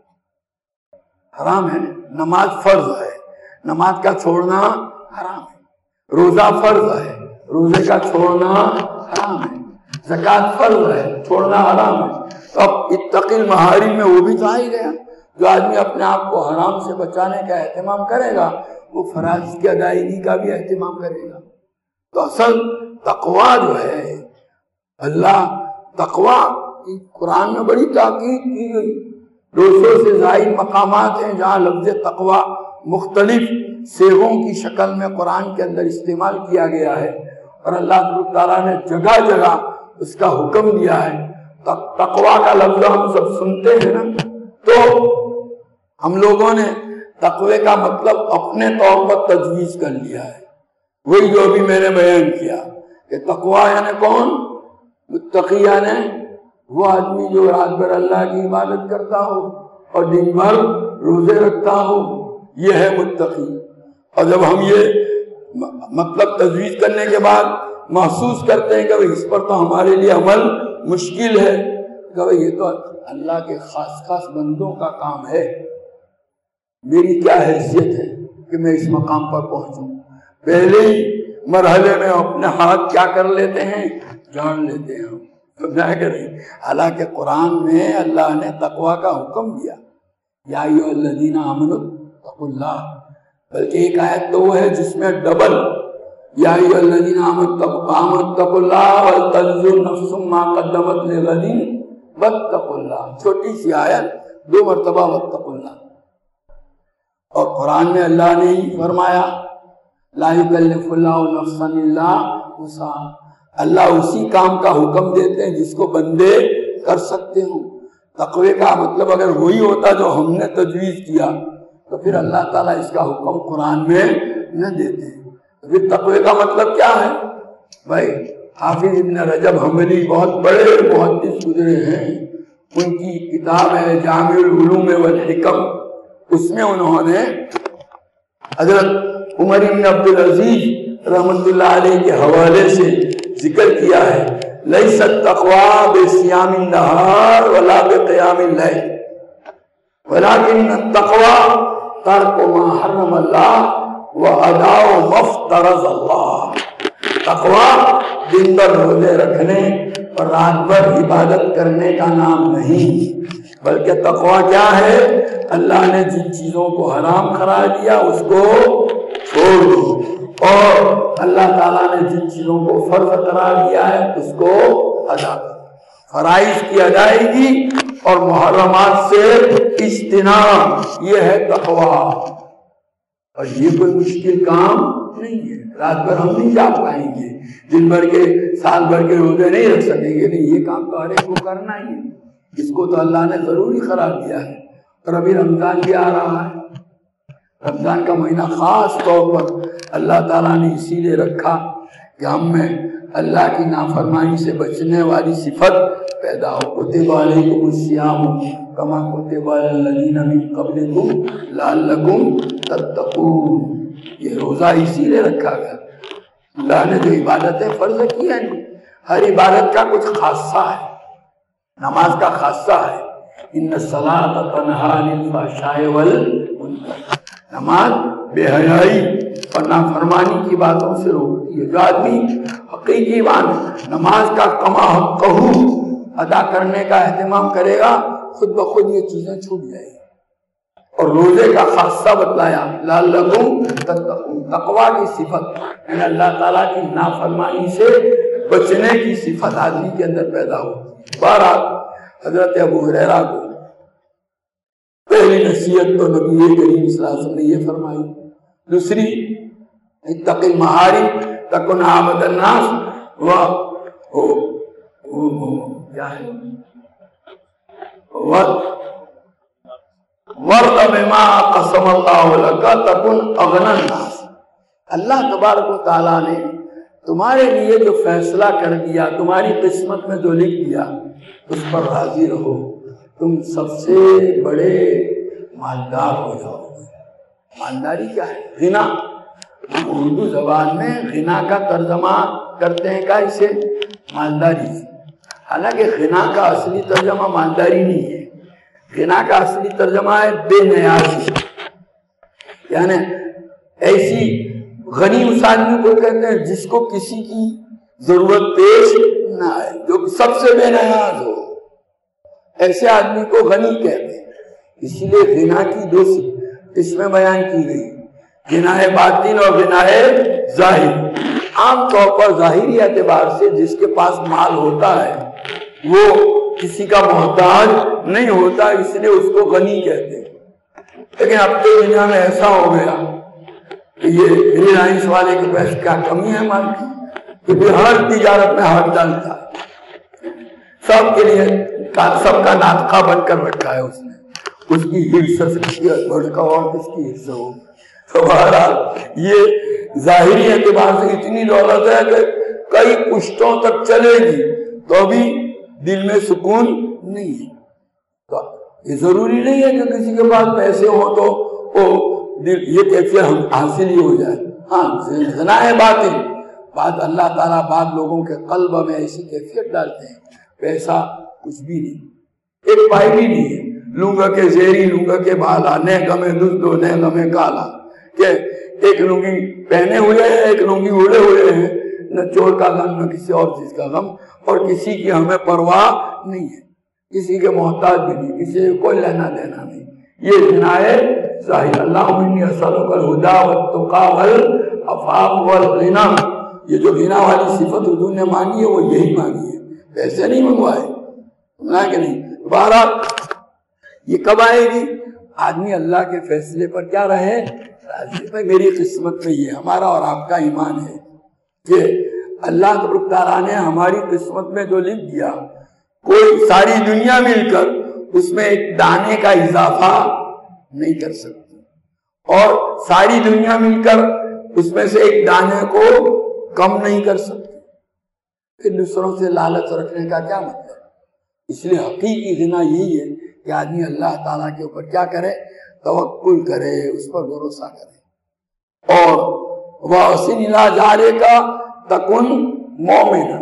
حرام ہے۔ نماز فرض ہے، نماز کا چھوڑنا حرام ہے۔ روزہ فرض ہے، روزے کا چھوڑنا حرام ہے۔ زکوٰۃ فرض ہے، چھوڑنا حرام ہے۔ تو اب اتق المحارم میں وہ بھی تو آ ہی گیا۔ جو آدمی اپنے آپ کو حرام سے بچانے کا اہتمام کرے گا وہ فرائض کی ادائیگی کا بھی اہتمام کرے گا۔ تو اصل تقویٰ جو ہے، اللہ تقویٰ کی قرآن میں بڑی تاکید کی گئی، دو سو سے زائد مقامات ہیں جہاں لفظ تقویٰ مختلف صیغوں کی شکل میں قرآن کے اندر استعمال کیا گیا ہے، اور اللہ تعالیٰ نے جگہ جگہ اس کا حکم دیا ہے۔ تقویٰ کا لفظ ہم سب سنتے ہیں نا، تو ہم لوگوں نے تقوی کا مطلب اپنے طور پر تجویز کر لیا ہے، وہی جو ابھی میں نے بیان کیا کہ تقویٰ یعنی کون؟ متقی یعنی وہ آدمی جو رات بھر اللہ کی عبادت کرتا ہو اور دن بھر روزے رکھتا ہو، یہ ہے متقی۔ اور جب ہم یہ مطلب تجویز کرنے کے بعد محسوس کرتے ہیں کہ اس پر تو ہمارے لیے عمل مشکل ہے، کہ یہ تو اللہ کے خاص خاص بندوں کا کام ہے، میری کیا حیثیت ہے کہ میں اس مقام پر پہنچوں؟ پہلے ہی مرحلے میں اپنے ہاتھ کیا کر لیتے ہیں؟ جاڑ لیتے ہیں، سمجھا کہ نہیں؟ حالانکہ قرآن میں اللہ نے تقویٰ کا حکم دیا یا ایھا الذین آمنوا اتقوا اللہ، بلکہ ایک آیت تو وہ ہے جس میں ڈبل یا ایھا الذین آمنوا اتقوا اللہ ولتنظر نفس ما قدمت لغد واتقوا اللہ، چھوٹی سی آیت دو مرتبہ واتقوا اللہ۔ اور قرآن میں اللہ نے ہی فرمایا لا یکلف اللہ نفسا الا وسعها، اللہ اسی کام کا حکم دیتے ہیں جس کو بندے کر سکتے ہوں۔ تقوی کا مطلب اگر وہی ہوتا جو ہم نے تجویز کیا تو پھر اللہ تعالیٰ اس کا حکم قرآن میں نہ دیتے۔ پھر تقوی کا مطلب کیا ہے بھائی؟ حافظ ابن رجب حنبلی بہت بڑے محدث گزرے ہیں، ان کی کتاب ہے جامع العلوم والحکم، اس میں انہوں نے حضرت عمر بن عبدالعزیز رحمۃ اللہ علیہ کے حوالے سے ذکر کیا ہے لیس التقوی بصیام النہار ولا بقیام اللیل ولکن التقوی ترک ما حرم اللہ واداء ما افترض اللہ۔ تقوی دن بھر روزے رکھنے اور رات بھر عبادت کرنے کا نام نہیں، بلکہ تقوی کیا ہے؟ اللہ نے جن چیزوں کو حرام قرار دیا اس کو چھوڑ دو، اور اللہ تعالیٰ نے جن چیزوں کو فرض قرار دیا ہے اس کو ادا کرو۔ فرائض کی ادائیگی اور محرمات سے اجتناب، یہ ہے تقوی۔ اور یہ کوئی مشکل کام نہیں ہے، رات بھر ہم نہیں جاگ پائیں گے، دن بھر کے سال بھر کے روزے نہیں رکھ سکیں گے، نہیں، یہ کام تو ہر ایک کو کرنا ہی ہے، اس کو تو اللہ نے ضروری قرار دیا ہے۔ اور ابھی رمضان بھی آ رہا ہے، رمضان کا مہینہ خاص طور پر اللہ تعالیٰ نے اسی لیے رکھا کہ ہم میں اللہ کی نافرمانی سے بچنے والی صفت پیدا ہو۔ کتب علیکم الصیام کما کتب علی الذین من قبلکم لعلکم تتقون، یہ روزہ اسی لیے رکھا گیا۔ اللہ نے جو عبادتیں فرض کی ہیں، ہر عبادت کا کچھ خاصہ ہے۔ نماز کا خاصہ ہے ان الصلاۃ تنہی عن الفحشاء والمنکر، نماز بے حیائی اور نافرمانی کی باتوں سے روکتی ہے۔ جو آدمی حقیقی بات نماز کا کما حقہ ادا کرنے کا اہتمام کرے گا، خود بخود یہ چیزیں چھوٹ جائیں گی۔ اور روزے کا خاصہ بتلایا لعلکم تتقون، تقویٰ کی صفت یعنی اللہ تعالیٰ کی نافرمانی سے بچنے کی صفت آدمی کے اندر پیدا ہوتی ہے۔ بہرحال حضرت ابو ہریرہ کو پہلی نصیحت تو نبی کریم صلی اللہ علیہ وسلم نے یہ فرمائی، دوسری اتق المحارم تکن عابد الناس و کیا ہے وَرْضَ بِمَا قَسَمَ اللَّهُ لَكَ تَكُنْ أَغْنَى النَّاسِ، اللہ تبارک و تعالیٰ نے تمہارے لیے جو فیصلہ کر دیا، تمہاری قسمت میں جو لکھ دیا اس پر راضی رہو، تم سب سے بڑے مالدار ہو جاؤ گے۔ مالداری کیا ہے؟ غنا۔ ہم اردو زبان میں غنا کا ترجمہ کرتے ہیں کا اسے مالداری سے، حالانکہ غنا کا اصلی ترجمہ مالداری نہیں ہے، غنا کا اصلی ترجمہ ہے بے نیازی، یعنی ایسی غنی اس آدمی کو کہتے ہیں جس کو کسی کی ضرورت پیش نہ آئے، جو سب سے بے نیاز ہو، ایسے آدمی کو غنی کہتے ہیں۔ اسی لیے غنا کی دو قسمیں بیان کی گئی، غنا باطن اور غنا ظاہر۔ عام طور پر ظاہری اعتبار سے جس کے پاس مال ہوتا ہے وہ کسی کا محتاج نہیں ہوتا، اس لیے اس کو غنی کہتے ہیں۔ لیکن اب تو دنیا میں ایسا ہو گیا کہ یہ ریلائنس والے کے پاس کیا کمی ہے مال کی، کیونکہ ہر تجارت میں ہاتھ ڈالتا ہے، سب کے لیے سب کا ناطقہ بن کر رکھا ہے اس نے، اس کی حصہ بڑھ کا اور کس کی حصہ ہو۔ تو بہرحال یہ ظاہری اعتبار سے اتنی دولت ہے کہ کئی پشتوں تک چلے گی تو بھی دل میں سکون نہیں ہے۔ تو یہ ضروری نہیں ہے کہ کسی کے پاس پیسے ہوں تو وہ دل یہ کیفیت حاصل ہی ہو جائے۔ ہاں زنا ہے باطن، بات اللہ تعالیٰ بعض لوگوں کے قلب میں ایسی کیفیت ڈالتے ہیں، پیسہ کچھ بھی نہیں، ایک پائی بھی نہیں ہے، لونگا کے زیری لونگا کے بالا، نہ گمے دزدو نہ گمے کالا، کہ ایک لونگی پہنے ہوئے ہیں ایک لونگی اڑے ہوئے ہیں، نہ چور کا غم نہ کسی اور چیز کا غم، اور کسی کی ہمیں پرواہ نہیں ہے، کسی کے محتاج بھی نہیں، کسی کو کوئی لینا دینا نہیں، یہ جنائے ظاہر. اللہم انی اسألک الہدی والتقی والعفاف والغنی. یہ جو غنا والی صفت حضور نے مانگی ہے وہ یہی مانگی ہے، ویسے نہیں منگوائے. سمجھا کہ نہیں؟ بہرحال یہ کب آئے گی؟ آدمی اللہ کے فیصلے پر کیا رہے؟ راضی. بھائی میری قسمت میں یہ ہمارا اور آپ کا ایمان ہے کہ اللہ تبارک تعالیٰ نے ہماری قسمت میں جو لکھ دیا، کوئی ساری دنیا مل کر اس میں ایک دانے کا اضافہ نہیں کر سکتی، اور ساری دنیا مل کر اس میں سے ایک دانے کو کم نہیں کر سکتی. پھر دوسروں سے لالچ رکھنے کا کیا مطلب؟ اس لیے حقیقی غنا یہی ہے کہ آدمی اللہ تعالیٰ کے اوپر کیا کرے؟ توکل کرے، اس پر بھروسہ کرے. اور وَأَحْسِنْ إِلَىٰ جَارِكَ تَكُنْ مُؤْمِنًا،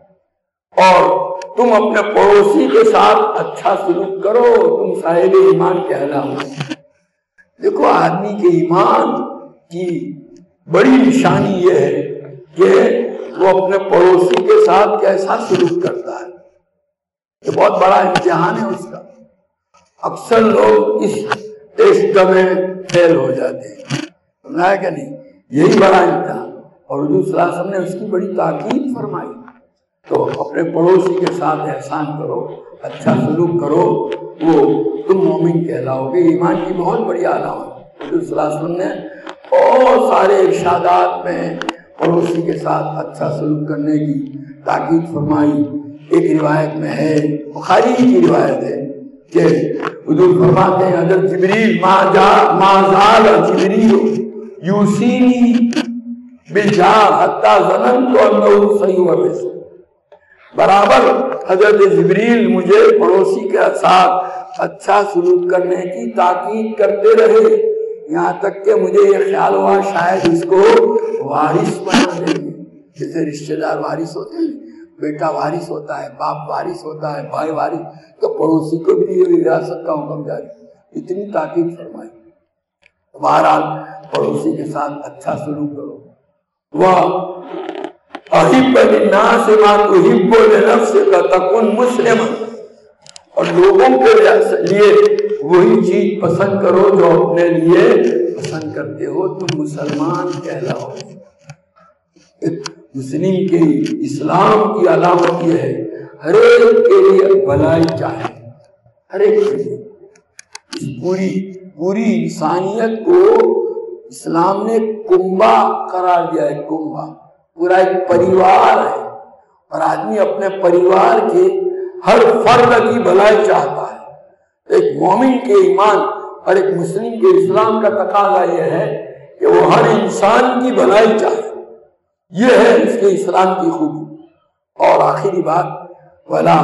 اور تم اپنے پڑوسی کے ساتھ اچھا سلوک کرو، تم صاحب ایمان کہلاؤ. دیکھو آدمی کے ایمان کی بڑی نشانی یہ ہے کہ وہ اپنے پڑوسی کے ساتھ کیسا سلوک کرتا ہے. یہ بہت بڑا امتحان ہے اس کا. اکثر لوگ اس ٹیسٹ میں فیل ہو جاتے ہیں، سمجھا کہ نہیں؟ یہی بڑا امتحان. اور حضور صلی اللہ علیہ وسلم نے اس کی بڑی تاکید فرمائی. تو اپنے پڑوسی کے ساتھ احسان کرو، اچھا سلوک کرو، وہ تم مومن کہلاؤ گے. ایمان کی بہت بڑی علامت. حضور صلی اللہ علیہ وسلم نے بہت سارے ارشادات میں پڑوسی کے ساتھ اچھا سلوک کرنے کی تاکید فرمائی. ایک روایت میں ہے، بخاری کی روایت ہے، کہ حضور فرماتے ہیں حضرت جبریل ما جا ما زال جبریل یوصینی بالجار حتی ظننت انہ سیؤبس. برابر حضرت جبریل مجھے پڑوسی کے ساتھ اچھا سلوک کرنے کی تاکید کرتے رہے، یہاں تک کہ مجھے یہ خیال ہوا شاید اس کو وارث بنا دیں گے. جیسے رشتہ دار وارث ہوتے ہیں، بیٹا وارث ہوتا ہے، باپ وارث ہوتا ہے، بھائی وارث، تو پڑوسی کو بھی یہ وراثت کا حکم جاری. اتنی تاکید فرمائی. بہرحال پڑوسی کے ساتھ اچھا سلوک کرو. وَأَحِبَّ لِلنَّاسِ مَا تُحِبُّ لِنَفْسِكَ تَكُنْ مُسْلِمًا، اور لوگوں کے لیے وہی چیز پسند کرو جو اپنے لیے پسند کرتے ہو، تم مسلمان کہلاؤ. مسلم کے اسلام کی علامت یہ ہے ہر ایک کے لیے بھلائی چاہے، ہر ایک کے لیے. اس پوری پوری انسانیت کو اسلام نے کنبا قرار دیا ہے. کنبا پورا ایک پریوار ہے، اور آدمی اپنے پریوار کے ہر فرد کی بھلائی چاہتا ہے. ایک مومن کے ایمان اور ایک مسلم کے اسلام کا تقاضا یہ ہے کہ وہ ہر انسان کی بھلائی چاہے. یہ ہے اس کے اسلام کی خوبی. اور آخری بات، ولا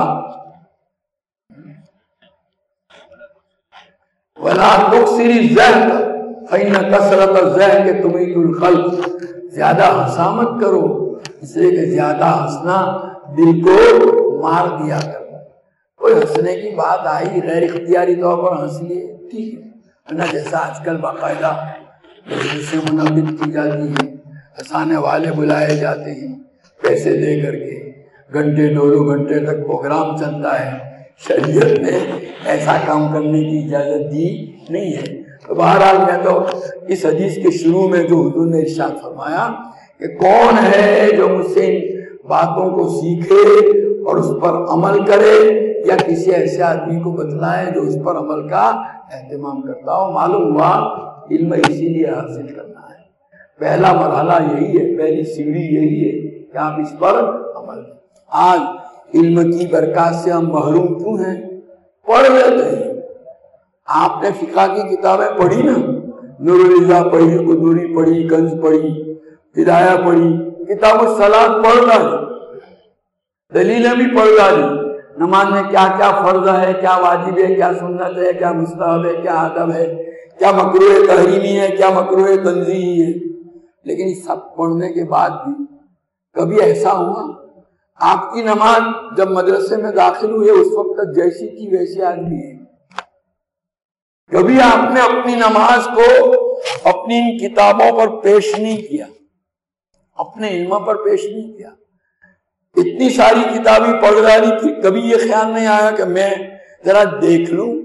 ولا تکثر الضحك فإن کثرت الضحك تمیت القلب. زیادہ ہنسا مت کرو، اس لیے کہ زیادہ ہنسنا دل کو مار دیا کرتا. کوئی ہنسنے کی بات آئی، غیر اختیاری طور پر ہنس لیے، ٹھیک ہے نا. جیسا آج کل باقاعدہ سے منعقد کی جاتی ہے، ہنسانے والے بلائے جاتے ہیں پیسے دے کر کے، گھنٹے دو دو گھنٹے تک پروگرام چلتا ہے. شریعت نے ایسا کام کرنے کی اجازت دی نہیں ہے. تو بہرحال میں تو اس حدیث کے شروع میں جو حضور نے ارشاد فرمایا کہ کون ہے جو مجھ سے ان باتوں کو سیکھے اور اس پر عمل کرے، یا کسی ایسے آدمی کو بتلائے جو اس پر عمل کا اہتمام کرتا ہو. معلوم ہوا علم اسی لیے حاصل کرنا ہے. پہلا مرحلہ یہی ہے، پہلی سیڑھی یہی ہے کہ آپ اس پر عمل. آج علم کی برکات سے ہم محروم کیوں ہیں؟ پڑھ لیتے ہیں. آپ نے فقہ کی کتابیں پڑھی نا، نور الرضا پڑھی، قدوری پڑھی، کنز پڑھی، ہدایہ پڑھی، کتاب الصلاۃ پڑھ ڈالی، دلیلیں بھی پڑھ ڈالی. نماز میں کیا کیا فرض ہے، کیا واجب ہے، کیا سنت ہے، کیا مستحب ہے، کیا آداب ہے، کیا مکروہ تحریمی ہے، کیا مکروہ تنزیہی ہے. لیکن یہ سب پڑھنے کے بعد بھی کبھی ایسا ہوا آپ کی نماز جب مدرسے میں داخل ہوئے اس وقت تک جیسی تھی ویسی آدمی ہے؟ کبھی آپ نے اپنی نماز کو اپنی ان کتابوں پر پیش نہیں کیا، اپنے علم پر پیش نہیں کیا. اتنی ساری کتابیں پڑھ ڈالی تھی، کبھی یہ خیال نہیں آیا کہ میں ذرا دیکھ لوں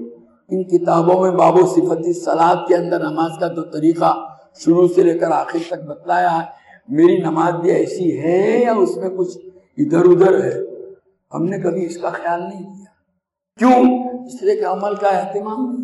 ان کتابوں میں باب صفت الصلاۃ کے اندر نماز کا تو طریقہ شروع سے لے کر آخر تک بتلایا ہے. میری نماز بھی ایسی ہے یا اس میں کچھ ادھر ادھر ہے؟ ہم نے کبھی اس کا خیال نہیں کیا. کیوں؟ اس لیے کہ عمل کا اہتمام نہیں.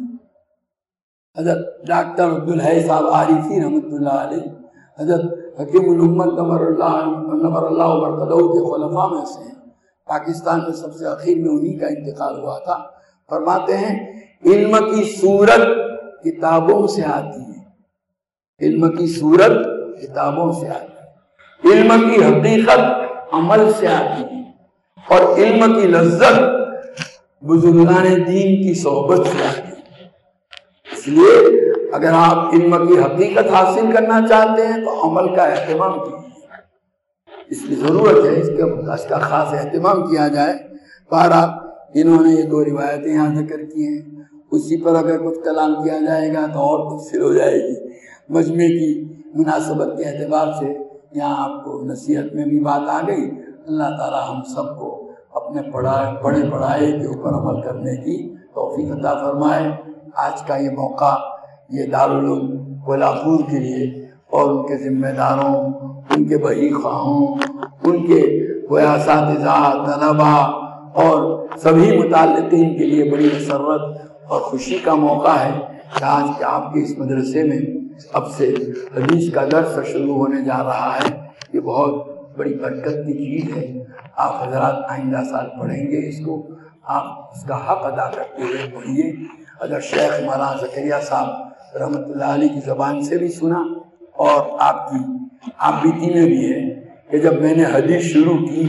حضرت ڈاکٹر عبدالحی صاحب عارفی رحمۃ اللہ علیہ، حضرت حکیم الامت نور اللہ نور اللہ برکتہ کے خلفاء میں سے ہیں، پاکستان میں سب سے اخیر میں انہی کا انتقال ہوا تھا. فرماتے ہیں علم کی صورت کتابوں سے آتی ہے، علم کی صورت کتابوں سے آتی ہے، علم کی حقیقت عمل سے آتی ہے، اور علم کی لذت بزرگان دین کی صحبت سے آتی ہے. اس لیے اگر آپ علم کی حقیقت حاصل کرنا چاہتے ہیں تو عمل کا اہتمام کیجیے. اس کی ضرورت ہے، اس کا اس کا خاص اہتمام کیا جائے. بہرحال انہوں نے یہ دو روایتیں یہاں ذکر کی ہیں، اسی پر اگر کچھ کلام کیا جائے گا تو اور تفصیل ہو جائے گی. مجمع کی مناسبت کے اعتبار سے یہاں آپ کو نصیحت میں بھی بات آ گئی. اللہ تعالی ہم سب کو اپنے پڑھائے پڑھے پڑھائے کے اوپر عمل کرنے کی توفیق عطا فرمائے. آج کا یہ موقع یہ دارالعلوم کولہاپور کے لیے اور ان کے ذمہ داروں، ان کے بحی خواہوں، ان کے گویا اساتذہ، طلباء اور سبھی متعلقین کے لیے بڑی مسرت اور خوشی کا موقع ہے کہ آج کے آپ کے اس مدرسے میں اب سے حدیث کا درس شروع ہونے جا رہا ہے. یہ بہت بڑی برکت کی چیز ہے. آپ حضرات آئندہ سال پڑھیں گے اس کو، آپ اس کا حق ادا کرتے ہوئے پڑھیے. اگر شیخ مولانا زکریا صاحب رحمۃ اللہ علیہ کی زبان سے بھی سنا اور آپ کی آپ بیتی میں بھی ہے کہ جب میں نے حدیث شروع کی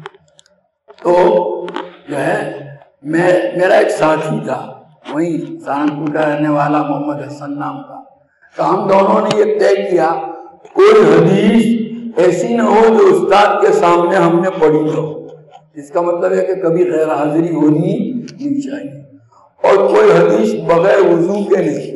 تو جو ہے میں میرا ایک ساتھی تھا وہیں سہارنپور کا رہنے والا محمد حسن نام کا، تو ہم دونوں نے یہ طے کیا کوئی حدیث ایسی نہ ہو جو استاد کے سامنے ہم نے پڑھی ہو. اس کا مطلب ہے کہ کبھی غیر حاضری ہونی نہیں چاہیے، اور کوئی حدیث بغیر وضو کے نہیں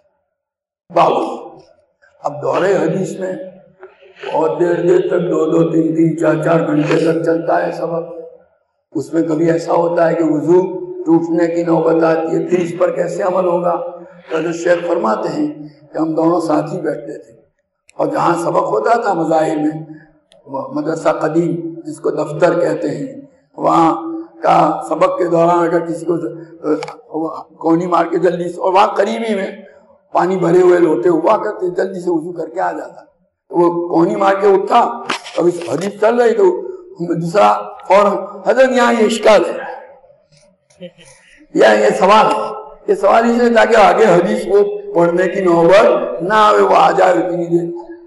باوضو. اب دورے حدیث میں بہت دیر دیر تک دو دو تین تین چار چار گھنٹے تک چلتا ہے سبق. اس میں کبھی ایسا ہوتا ہے کہ وضو ٹوٹنے کی نوبت آتی ہے، پھر اس پر کیسے عمل ہوگا؟ حضرت شیخ فرماتے ہیں کہ ہم دونوں ساتھی بیٹھتے تھے اور جہاں سبق ہوتا تھا مظاہر میں، مدرسہ قدیم جس کو دفتر کہتے ہیں، وہاں کا سبق کے دوران اگر کسی کو کونی مار کے جلدی سے، اور وہاں قریبی میں پانی بھرے ہوئے لوٹے ہوا کرتے، جلدی سے وضو کر کے آ جاتا. وہ کونی مار کے اٹھا، اب اس حدیث چل رہی تو دوسرا فوراً حضرت یہاں یہ اشکال ہے یا یہ سوال ہے. یہ سوال اس لیے تاکہ آگے حدیث کو پڑھنے کی نوبت نہ آئے، وہ آ جائے اتنی دیر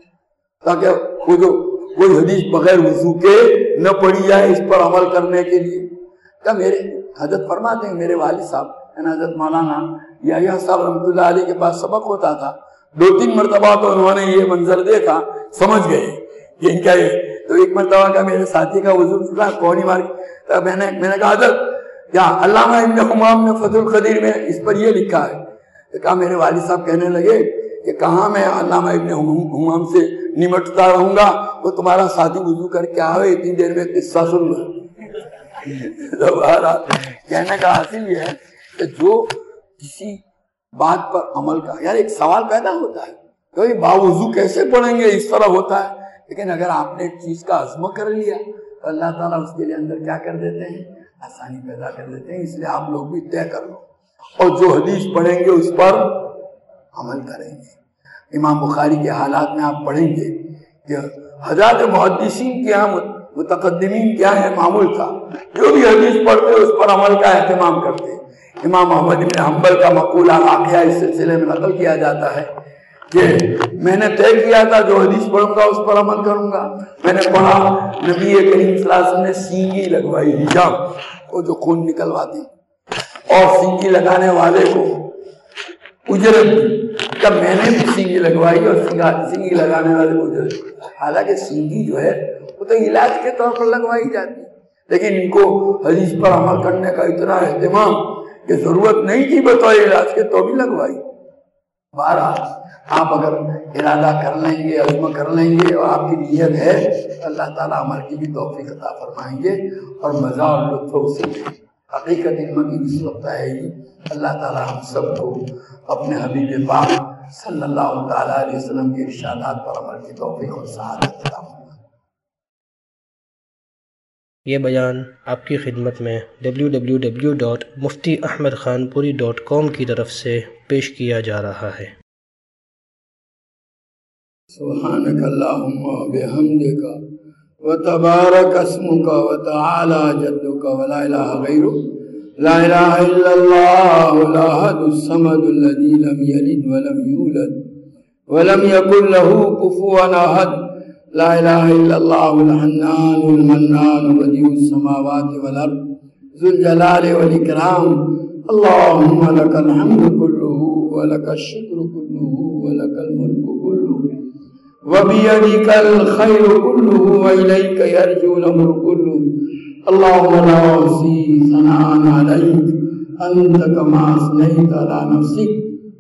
تاکہ وہ جو کوئی حدیث بغیر وضو کے نہ پڑھی جائے اس پر عمل کرنے کے لیے. کیا میرے حضرت فرماتے ہیں میرے والد صاحب حضرت مولانا یحییٰ صاحب رحمۃ اللہ علیہ کے پاس سبق ہوتا تھا، دو تین مرتبہ تو انہوں نے یہ منظر دیکھا، سمجھ گئے کہ ان کا یہ. تو ایک مرتبہ کا میرے ساتھی کا وضو ٹوٹا، کونی مار کے میں نے میں نے کہا حضرت کیا علامہ ابن حمام نے فتح القدیر میں اس پر یہ لکھا ہے؟ کہا میرے والد صاحب کہنے لگے کہ کہاں میں علامہ ابن حمام سے نمٹتا رہوں گا، وہ تمہارا ساتھی وضو کر کے آئے اتنی دیر میں قصہ سن لو. کہنے کا حاصل یہ ہے کہ جو کسی بات پر عمل کا، یار ایک سوال پیدا ہوتا ہے کہ باوضو کیسے پڑھیں گے، اس طرح ہوتا ہے. لیکن اگر آپ نے ایک چیز کا عزم کر لیا تو اللہ تعالیٰ اس کے لیے اندر کیا کر دیتے ہیں، آسانی پیدا کر دیتے ہیں. اس لیے آپ لوگ بھی طے کر لو اور جو حدیث پڑھیں گے اس پر عمل کریں گے. امام بخاری کے حالات میں آپ پڑھیں گے کہ حضرات محدثین کے یہاں متقدمین کیا ہے معمول تھا، جو بھی حدیث پڑھتے اس پر عمل کا اہتمام کرتے. امام احمد بن حنبل کا مقولہ واقعہ اس سلسلے میں نقل کیا جاتا ہے کہ میں نے طے کیا تھا جو حدیث پڑھوں گا اس پر عمل کروں گا. میں نے پڑھا نبی کریم صلی اللہ علیہ وسلم نے سینگی لگوائی، حجام وہ جو خون نکلواتی، اور سینگی لگانے والے کو اجرت دی. جب میں نے بھی سینگی لگوائی اور سینگی لگانے والے کو اجرت دی. حالانکہ سینگی جو ہے وہ تو علاج کے طور پر لگوائی جاتی ہے، لیکن ان کو حدیث پر عمل کرنے کا اتنا اہتمام کہ ضرورت نہیں تھی بطور علاج کے تو بھی لگوائی. بہرحال آپ اگر ارادہ کر لیں گے، عزم کر لیں گے اور آپ کی نیت ہے، اللہ تعالیٰ عمل کی بھی توفیق عطا فرمائیں گے اور مزہ اور لطف سے حقیقت علم کی اس وقت آئے گی۔ اللہ تعالی ہم سب کو اپنے حبیب پاک صلی اللہ تعالیٰ علیہ وسلم کے ارشادات پر عمل کی توفیق اور سعادت عطا فرمائے۔ یہ بیان آپ کی خدمت میں W W W dot Mufti Ahmad Khanpuri dot کام کی طرف سے پیش کیا جا رہا ہے۔ سبحانک اللہم و بحمدک وتبارک اسمک وتعالی جدک ولا الہ غیرک لا الہ الا اللہ الاحد الصمد الذی لم یلد ولم یولد ولم یکن له کفوا احد لا الہ الا اللہ الحنان المنان بدیع السماوات والارض ذو الجلال والاکرام اللہم لک الحمد کلہ ولک الشکر کلہ ولک الملک کلہ وبیدک الخیر کلہ وإلیک یرجع الامر کلہ اللہم لا احصی ثناء علیک انت کما اثنیت علی نفسک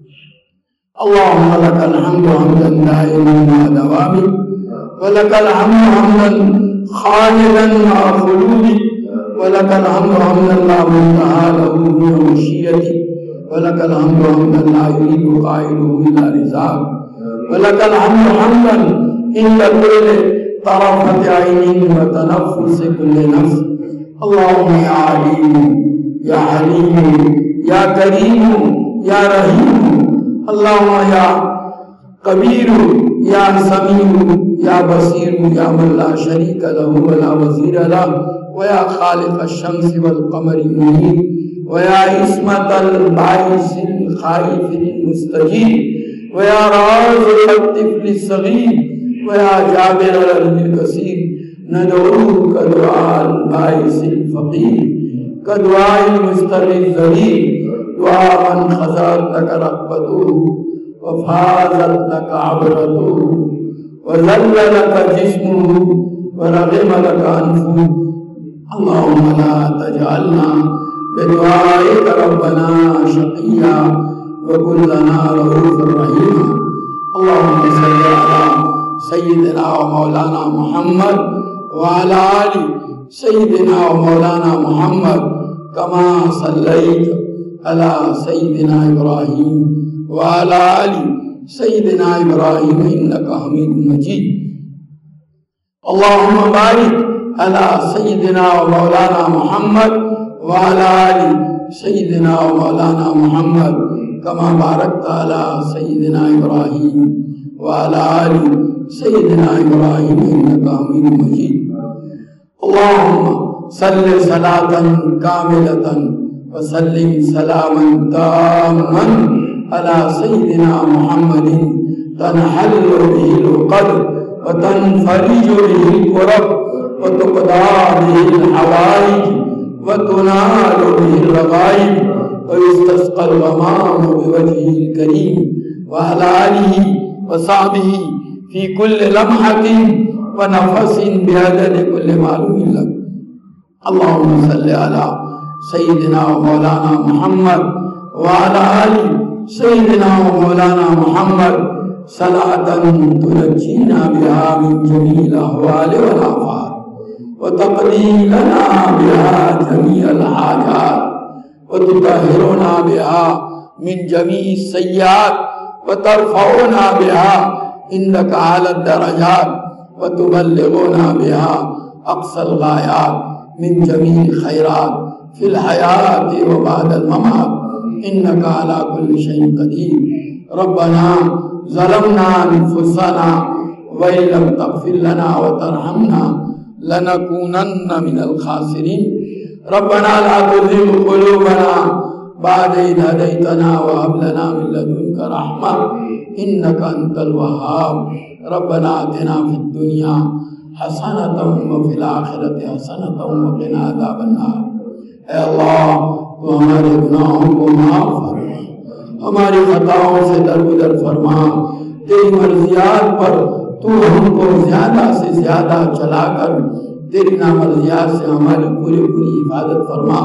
اللہم لک الحمد حمدا دائما مع دوامک ولك الحمد حمدا خالدا مع خلودك ولك الحمد حمدا لا منتهى له من مشيئتك ولك الحمد حمدا لا يريد قائله الا رضاك ولك الحمد حمدا عند كل طرفة عين وتنفس كل نفس اللهم يا عليم يا حليم يا كريم يا رحيم اللهم يا قبیر یا سمیع یا بصیر یا من لا شریک له ولا وزیر له ویا خالق الشمس والقمر منیر ویا عصمت الباعث الخائف المستجیب ویا رازق الطفل الصغیر ویا جابر الکثیر ندعوک دعاء الباعث الفقیر کدعاء المستر الذلیل دعاء من خزات لك رغبته وفازت لك عبرته وذل لك جسمه ورغم لك أنفه اللهم لا تجعلنا بدعائك ربنا شقيا وكن لنا رؤوفا رحيما اللهم صل على سيدنا ومولانا محمد وعلى آل سيدنا ومولانا محمد كما صليت على سيدنا إبراهيم وعلى آل سيدنا إبراهيم إنك حميد مجيد اللهم بارك على سيدنا ومولانا محمد وعلى آل سيدنا ومولانا محمد كما باركت على سيدنا إبراهيم وعلى آل سيدنا إبراهيم إنك حميد مجيد اللهم صل صلاة كاملة وسلم سلاما تاما على سيدنا محمد تنحل به القدر وتنفرج به الكرب وتقضى به الحوائج وتنال به الرغائب ويستسقى الغمام بوجهه الكريم وعلى آله وصحبه في كل لمحة ونفس بعدد كل معلوم لك اللهم صل على سيدنا ومولانا محمد وعلى آله سيدنا ومولانا محمد صلاة تنجينا بها من جميع الأهوال والآفات وتقضي لنا بها جميع الحاجات وتطهرنا بها من جميع السيئات وترفعنا بها عندك على الدرجات وتبلغنا بها أقصى الغايات من جميع الخيرات في الحياة وبعد الممات إنك على كل شيء قدير ربنا ظلمنا أنفسنا وإن لم تغفر لنا وترحمنا لنكونن من الخاسرين ربنا لا تزغ قلوبنا بعد إذ هديتنا وهب لنا من لدنك رحمة إنك أنت الوهاب ربنا آتنا في الدنيا حسنة وفي الآخرة حسنة وقنا عذاب النار اے اللہ تو ہمارے گناہوں کو معاف فرما ہماری خطاؤں سے درگزر فرما تیری مرضیات پر تو ہم کو زیادہ سے زیادہ چلا کر تیری نامرضیات سے ہماری پوری پوری حفاظت فرما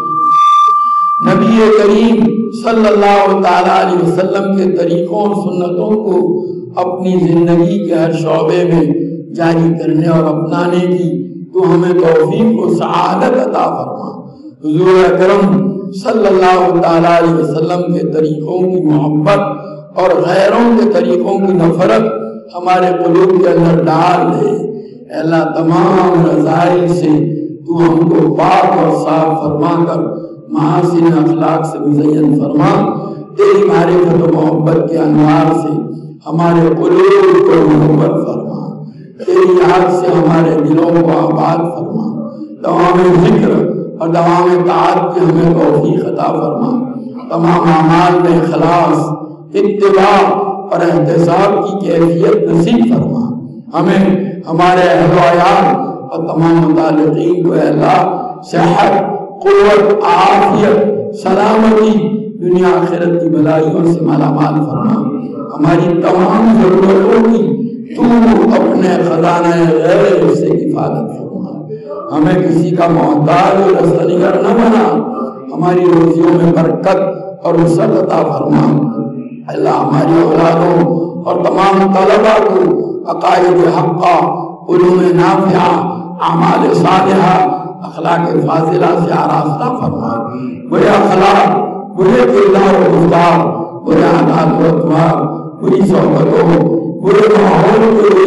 نبی کریم صلی اللہ تعالیٰ علیہ وسلم کے طریقوں اور سنتوں کو اپنی زندگی کے ہر شعبے میں جاری کرنے اور اپنانے کی تو ہمیں توفیق و سعادت عطا فرما حضور اکرم صلی اللہ تعالیٰ علیہ وسلم کے طریقوں کی محبت اور غیروں کے طریقوں کی نفرت ہمارے قلوب کے اندر ڈال دے۔ اے اللہ تمام رذائل سے تو ہم کو پاک اور صاف فرما کر محاسن اخلاق سے مزین فرما۔ تیری معرفت و محبت کے انوار سے ہمارے قلوب کو محبت فرما، تیری یاد سے ہمارے دلوں کو آباد فرما، دوام ذکر اور دوام طاعت کی ہمیں توفیق عطا فرما، تمام اعمال میں اخلاص، اتباع اور احتساب کی کیفیت نصیب فرما۔ ہمیں، ہمارے اہل و عیال اور تمام متعلقین کو اے اللہ صحت، قوت، عافیت، سلامتی، دنیا آخرت کی بلائیوں سے مالا مال فرما۔ ہماری تمام ضرورتوں کی تو اپنے خزانہ غیب سے حفاظت فرما۔ ہمیں کسی کا محتاج اور رستنگر نہ بنا، ہماری روزیوں میں برکت اور وسعت عطا فرما۔ اللہ ہماری اولادوں اور تمام طلبہ کو عقائد حقہ، علوم نافعہ، اعمال صالحہ، اخلاق فاضلہ سے آراستہ فرما۔ برے اخلاق، برے کردار و گفتار، برے عادات و اطوار، بری صحبتوں، برے ماحول کے برے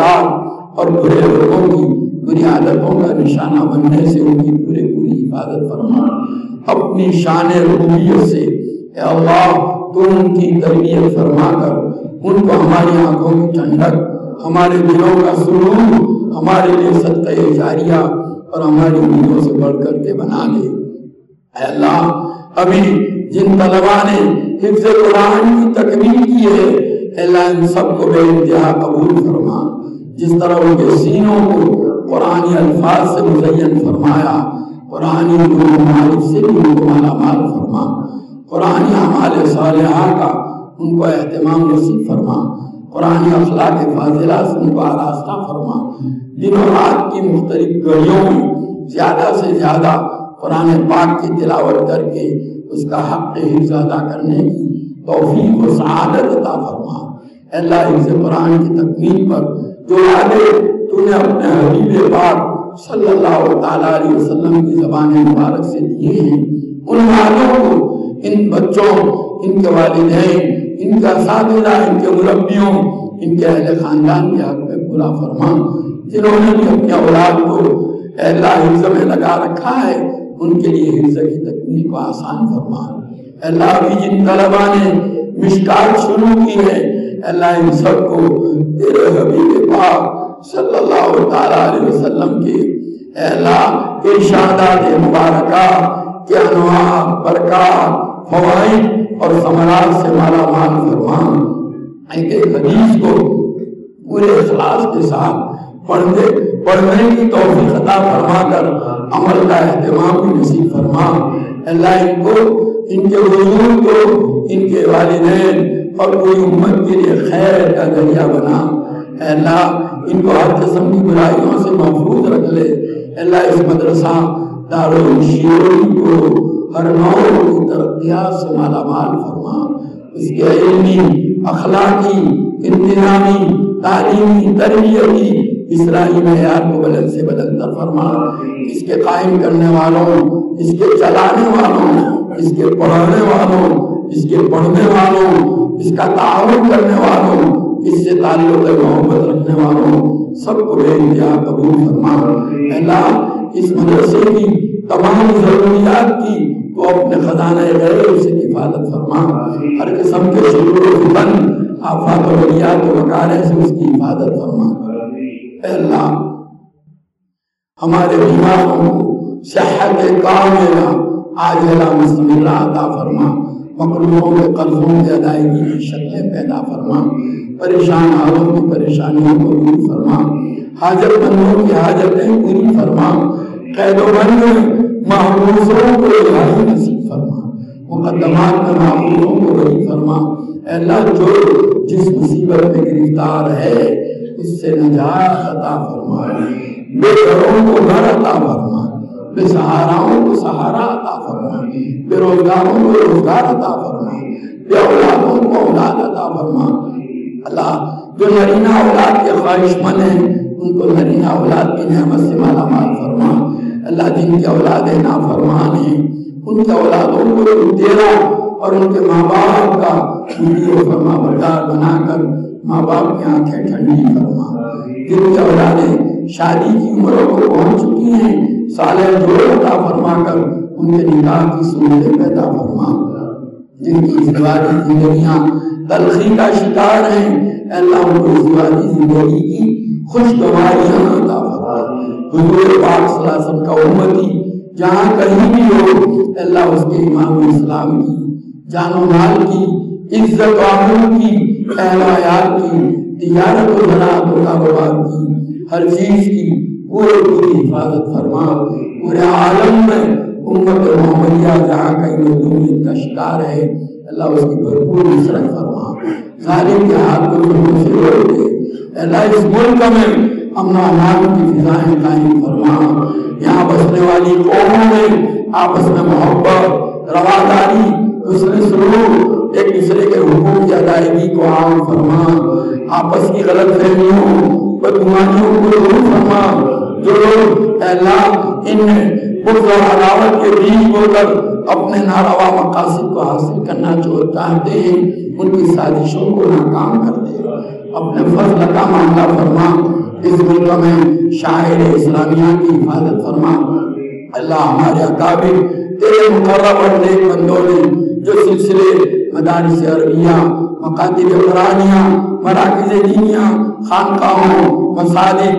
اثرات اور برے لوگوں کی بری عادتوں کا نشانہ بننے سے ان کی پورے پوری حفاظت فرما۔ اپنی شان ربوبیت سے اے اللہ تو ان کی تربیت فرما کر ان کو ہماری آنکھوں کی ٹھنڈک، ہمارے دلوں کا سرور، ہمارے لیے صدقہ جاریہ اور ہماری امیدوں سے بڑھ کر کے بنا دے۔ اے اللہ ابھی جن طلباء نے حفظ قرآن کی تکمیل کی ہے، اے اللہ ان سب کو بے انتہا قبول فرما۔ جس طرح ان کے سینوں کو قرآنی الفاظ سے مزین فرمایا، قرآنی علوم و معارف سے بھی ان کو مالا مال فرما۔ قرآنی اعمال صالحہ کا ان کو اہتمام نصیب فرما، قرآنی اخلاق فاضلہ سے ان کو آراستہ فرما۔ دن و رات کی مختلف گھڑیوں میں زیادہ سے زیادہ قرآن پاک کی تلاوت کر کے اس کا حق حفظ ادا کرنے کی توفیق و سعادت عطا فرما۔ اے اللہ حفظ قرآن کی تکمیل پر جو وعدے تو نے اپنے حبیب پاک صلی اللہ تعالیٰ علیہ وسلم کی زبان مبارک سے دیے ہیں، ان وعدوں کو ان بچوں، ان کے والدین، ان کا اساتذہ، ان کے مربیوں، ان کے اہل خاندان کے حق میں پورا فرما۔ جنہوں نے بھی اپنی اولاد کو اے اللہ حفظ میں لگا رکھا ہے، ان کے لیے حفظ کی تکمیل کو آسان فرما۔ اے اللہ بھی جن طلباء نے مشکات شروع کی ہے، اے اللہ ان سب کو تیرے حبیب پاک صلی اللہ تعالیٰ علیہ وسلم کے اے اللہ ارشادات مبارکہ کے انوار، برکات، فوائد اور ثمرات سے مالا مال فرما۔ ایک ایک حدیث کو پورے اخلاص کے ساتھ پڑھنے پڑھنے کی توفیق عطا فرما کر عمل کا اہتمام بھی نصیب فرما۔ اللہ ان کو، ان کے حضور کو، ان کے والدین اور پوری امت کے لیے خیر کا ذریعہ بنا۔ اے اللہ ان کو ہر قسم کی برائیوں سے محفوظ رکھ لے۔ اے اللہ اس مدرسہ دارالشیوخ کو ہر نوع کی ترقیات سے مالا مال فرما۔ اس کے علمی، اخلاقی، انتظامی، تعلیمی، تربیتی، اسلامی معیار کو بلند سے بلند تر فرما۔ اس کے قائم کرنے والوں، اس کے چلانے والوں، اس کے پڑھانے والوں، اس کے پڑھنے والوں، اس کا تعاون کرنے والوں، اس سے تعلق محبت رکھنے والوں سب کو بے انتہا قبول فرما۔ اے اللہ اس مدرسے کی تمام ضروریات کی تو اپنے خزانہ غیب سے حفاظت فرما۔ ہر قسم کے شرور و فتن، آفات و بلیات و مکارہ سے اس کی حفاظت فرما۔ اے اللہ ہمارے بیماروں کو صحت کاملہ عاجلہ مستمرہ عطا فرما۔ مقروضوں کے قرضوں کی ادائیگی کی شکلیں پیدا فرما۔ پریشان حالوں کی پریشانیوں کو دور فرما۔ حاجت مندوں کی حاجتیں پوری فرما۔ قید و بند محروسوں کو رہائی نصیب فرما۔ مقدمات میں معمولوں کو بری فرما۔ اے اللہ جو جس مصیبت میں گرفتار ہے اس سے نجات عطا فرما۔ بے گھروں کو گھر عطا فرما، بے سہاراؤں کو سہارا عطا فرما، بے روزگاروں کو روزگار عطا فرما، بے اولادوں کو اولاد عطا فرما۔ اللہ جو نرینہ اولاد کے خواہش مند ہیں ان کو نرینہ اولاد کی نعمت سے مالا مال فرما۔ اللہ جن کی اولادیں نافرمان ہیں ان کی اولادوں کو تو تیرا اور ان کے ماں باپ کا مدیر و فرما بردار بنا کر ماں باپ کی آنکھیں ٹھنڈی فرما. جن کی اولادیں شادی کی عمروں کو پہنچ چکی ہیں صالح جوڑ عطا فرما کر ان کے نکاح کی سنتیں پیدا فرما. جن کی ازدواجی زندگیاں تلخی کا شکار ہیں اے اللہ ان کو ازدواجی زندگی کی خوشگواریاں عطا فرما. حضور پاک صلی اللہ علیہ وسلم کا امتی جہاں کہیں بھی ہو اے اللہ اس کے امام اسلام کی جان و مال کی عزت و عمل کی اہل و عیال کی تجارت و زراعت و کاروبار کی ہر چیز کی پورے پوری حفاظت فرما. پورے عالم میں امت محمدیہ جہاں کہیں مظلومیت کا شکار ہے اللہ اس کی بھرپور نصرت فرما. ظالم کے ہاتھ کو ظلم سے روک دے اللہ. اس ملک میں امن و امان کی فضائیں قائم فرما. یہاں بسنے والی قوموں میں آپس میں محبت رواداری حسن سلوک ایک دوسرے کے حقوق کی ادائیگی کو عام فرما. آپس کی غلط فہمیوں بدگمانیوں کو دور فرما. جو لوگ اے اللہ ان بغض اور عداوت کے بیچ بو کر اپنے ناروا مقاصد کو حاصل کرنا چاہتے ہیں ان کی سازشوں کو ناکام کر دے. اپنے فضل کا معاملہ فرما. اس ملک میں شاعر اسلامیہ کی حفاظت فرما. اللہ ہمارے اکابر تیرے مقرب اور نیک بندوں نے جو سلسلے مدارس عربیہ مکاتب قرآنیہ مراکز دینیہ خانقاہوں مساجد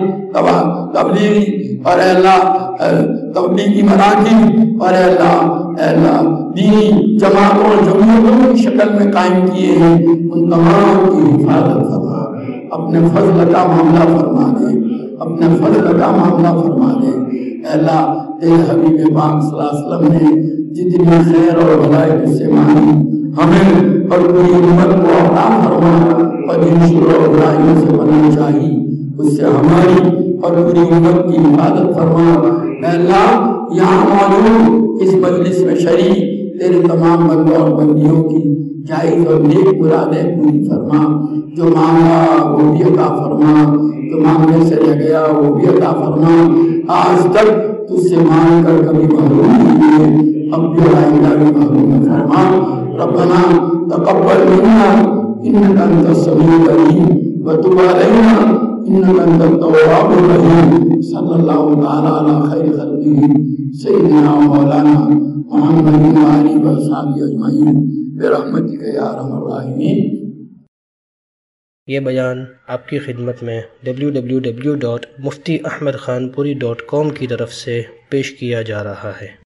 تبلیغی اور اے اللہ تبلیغی مراکز اور اے اللہ اے اللہ دینی جماعتوں اور جمہوریتوں کی شکل میں قائم کیے ہیں ان تمام کی حفاظت فرما. اپنے فضل کا معاملہ فرما دے. اپنے فضل کا معاملہ فرما دے. اے اللہ تیرے حبیب پاک صلی اللہ علیہ وسلم نے جتنی خیر اور بھلائی سے مانی ہمیں اور پوری امت کو عطا فرما. اور جن شر و برائیوں سے بچنا چاہیے اس سے ہماری اور پوری امت کی حفاظت فرما. اے اللہ یہاں موجود اس مجلس میں شریک تیرے تمام بندوں اور بندیوں کی جائز اور نیک مرادیں پوری فرما. جو مانگا وہ بھی عطا فرما. جو مانگنے سے رہ گیا وہ بھی عطا فرما. آج تک تجھ سے مانگ کر کبھی محروم نہیں ہوئے اب بھی آئندہ بھی محروم فرما. ربنا تقبل منا انك انت السميع العليم وتب علينا انك انت التواب الرحيم. صلی اللہ تعالی علی خیر خلقہ سیدنا مولانا محمد وآلہ وصحبہ اجمعین برحمتک یا ارحم الراحمین. یہ بیان آپ کی خدمت میں W W W dot Mufti Ahmad Khanpuri dot کام کی طرف سے پیش کیا جا رہا ہے.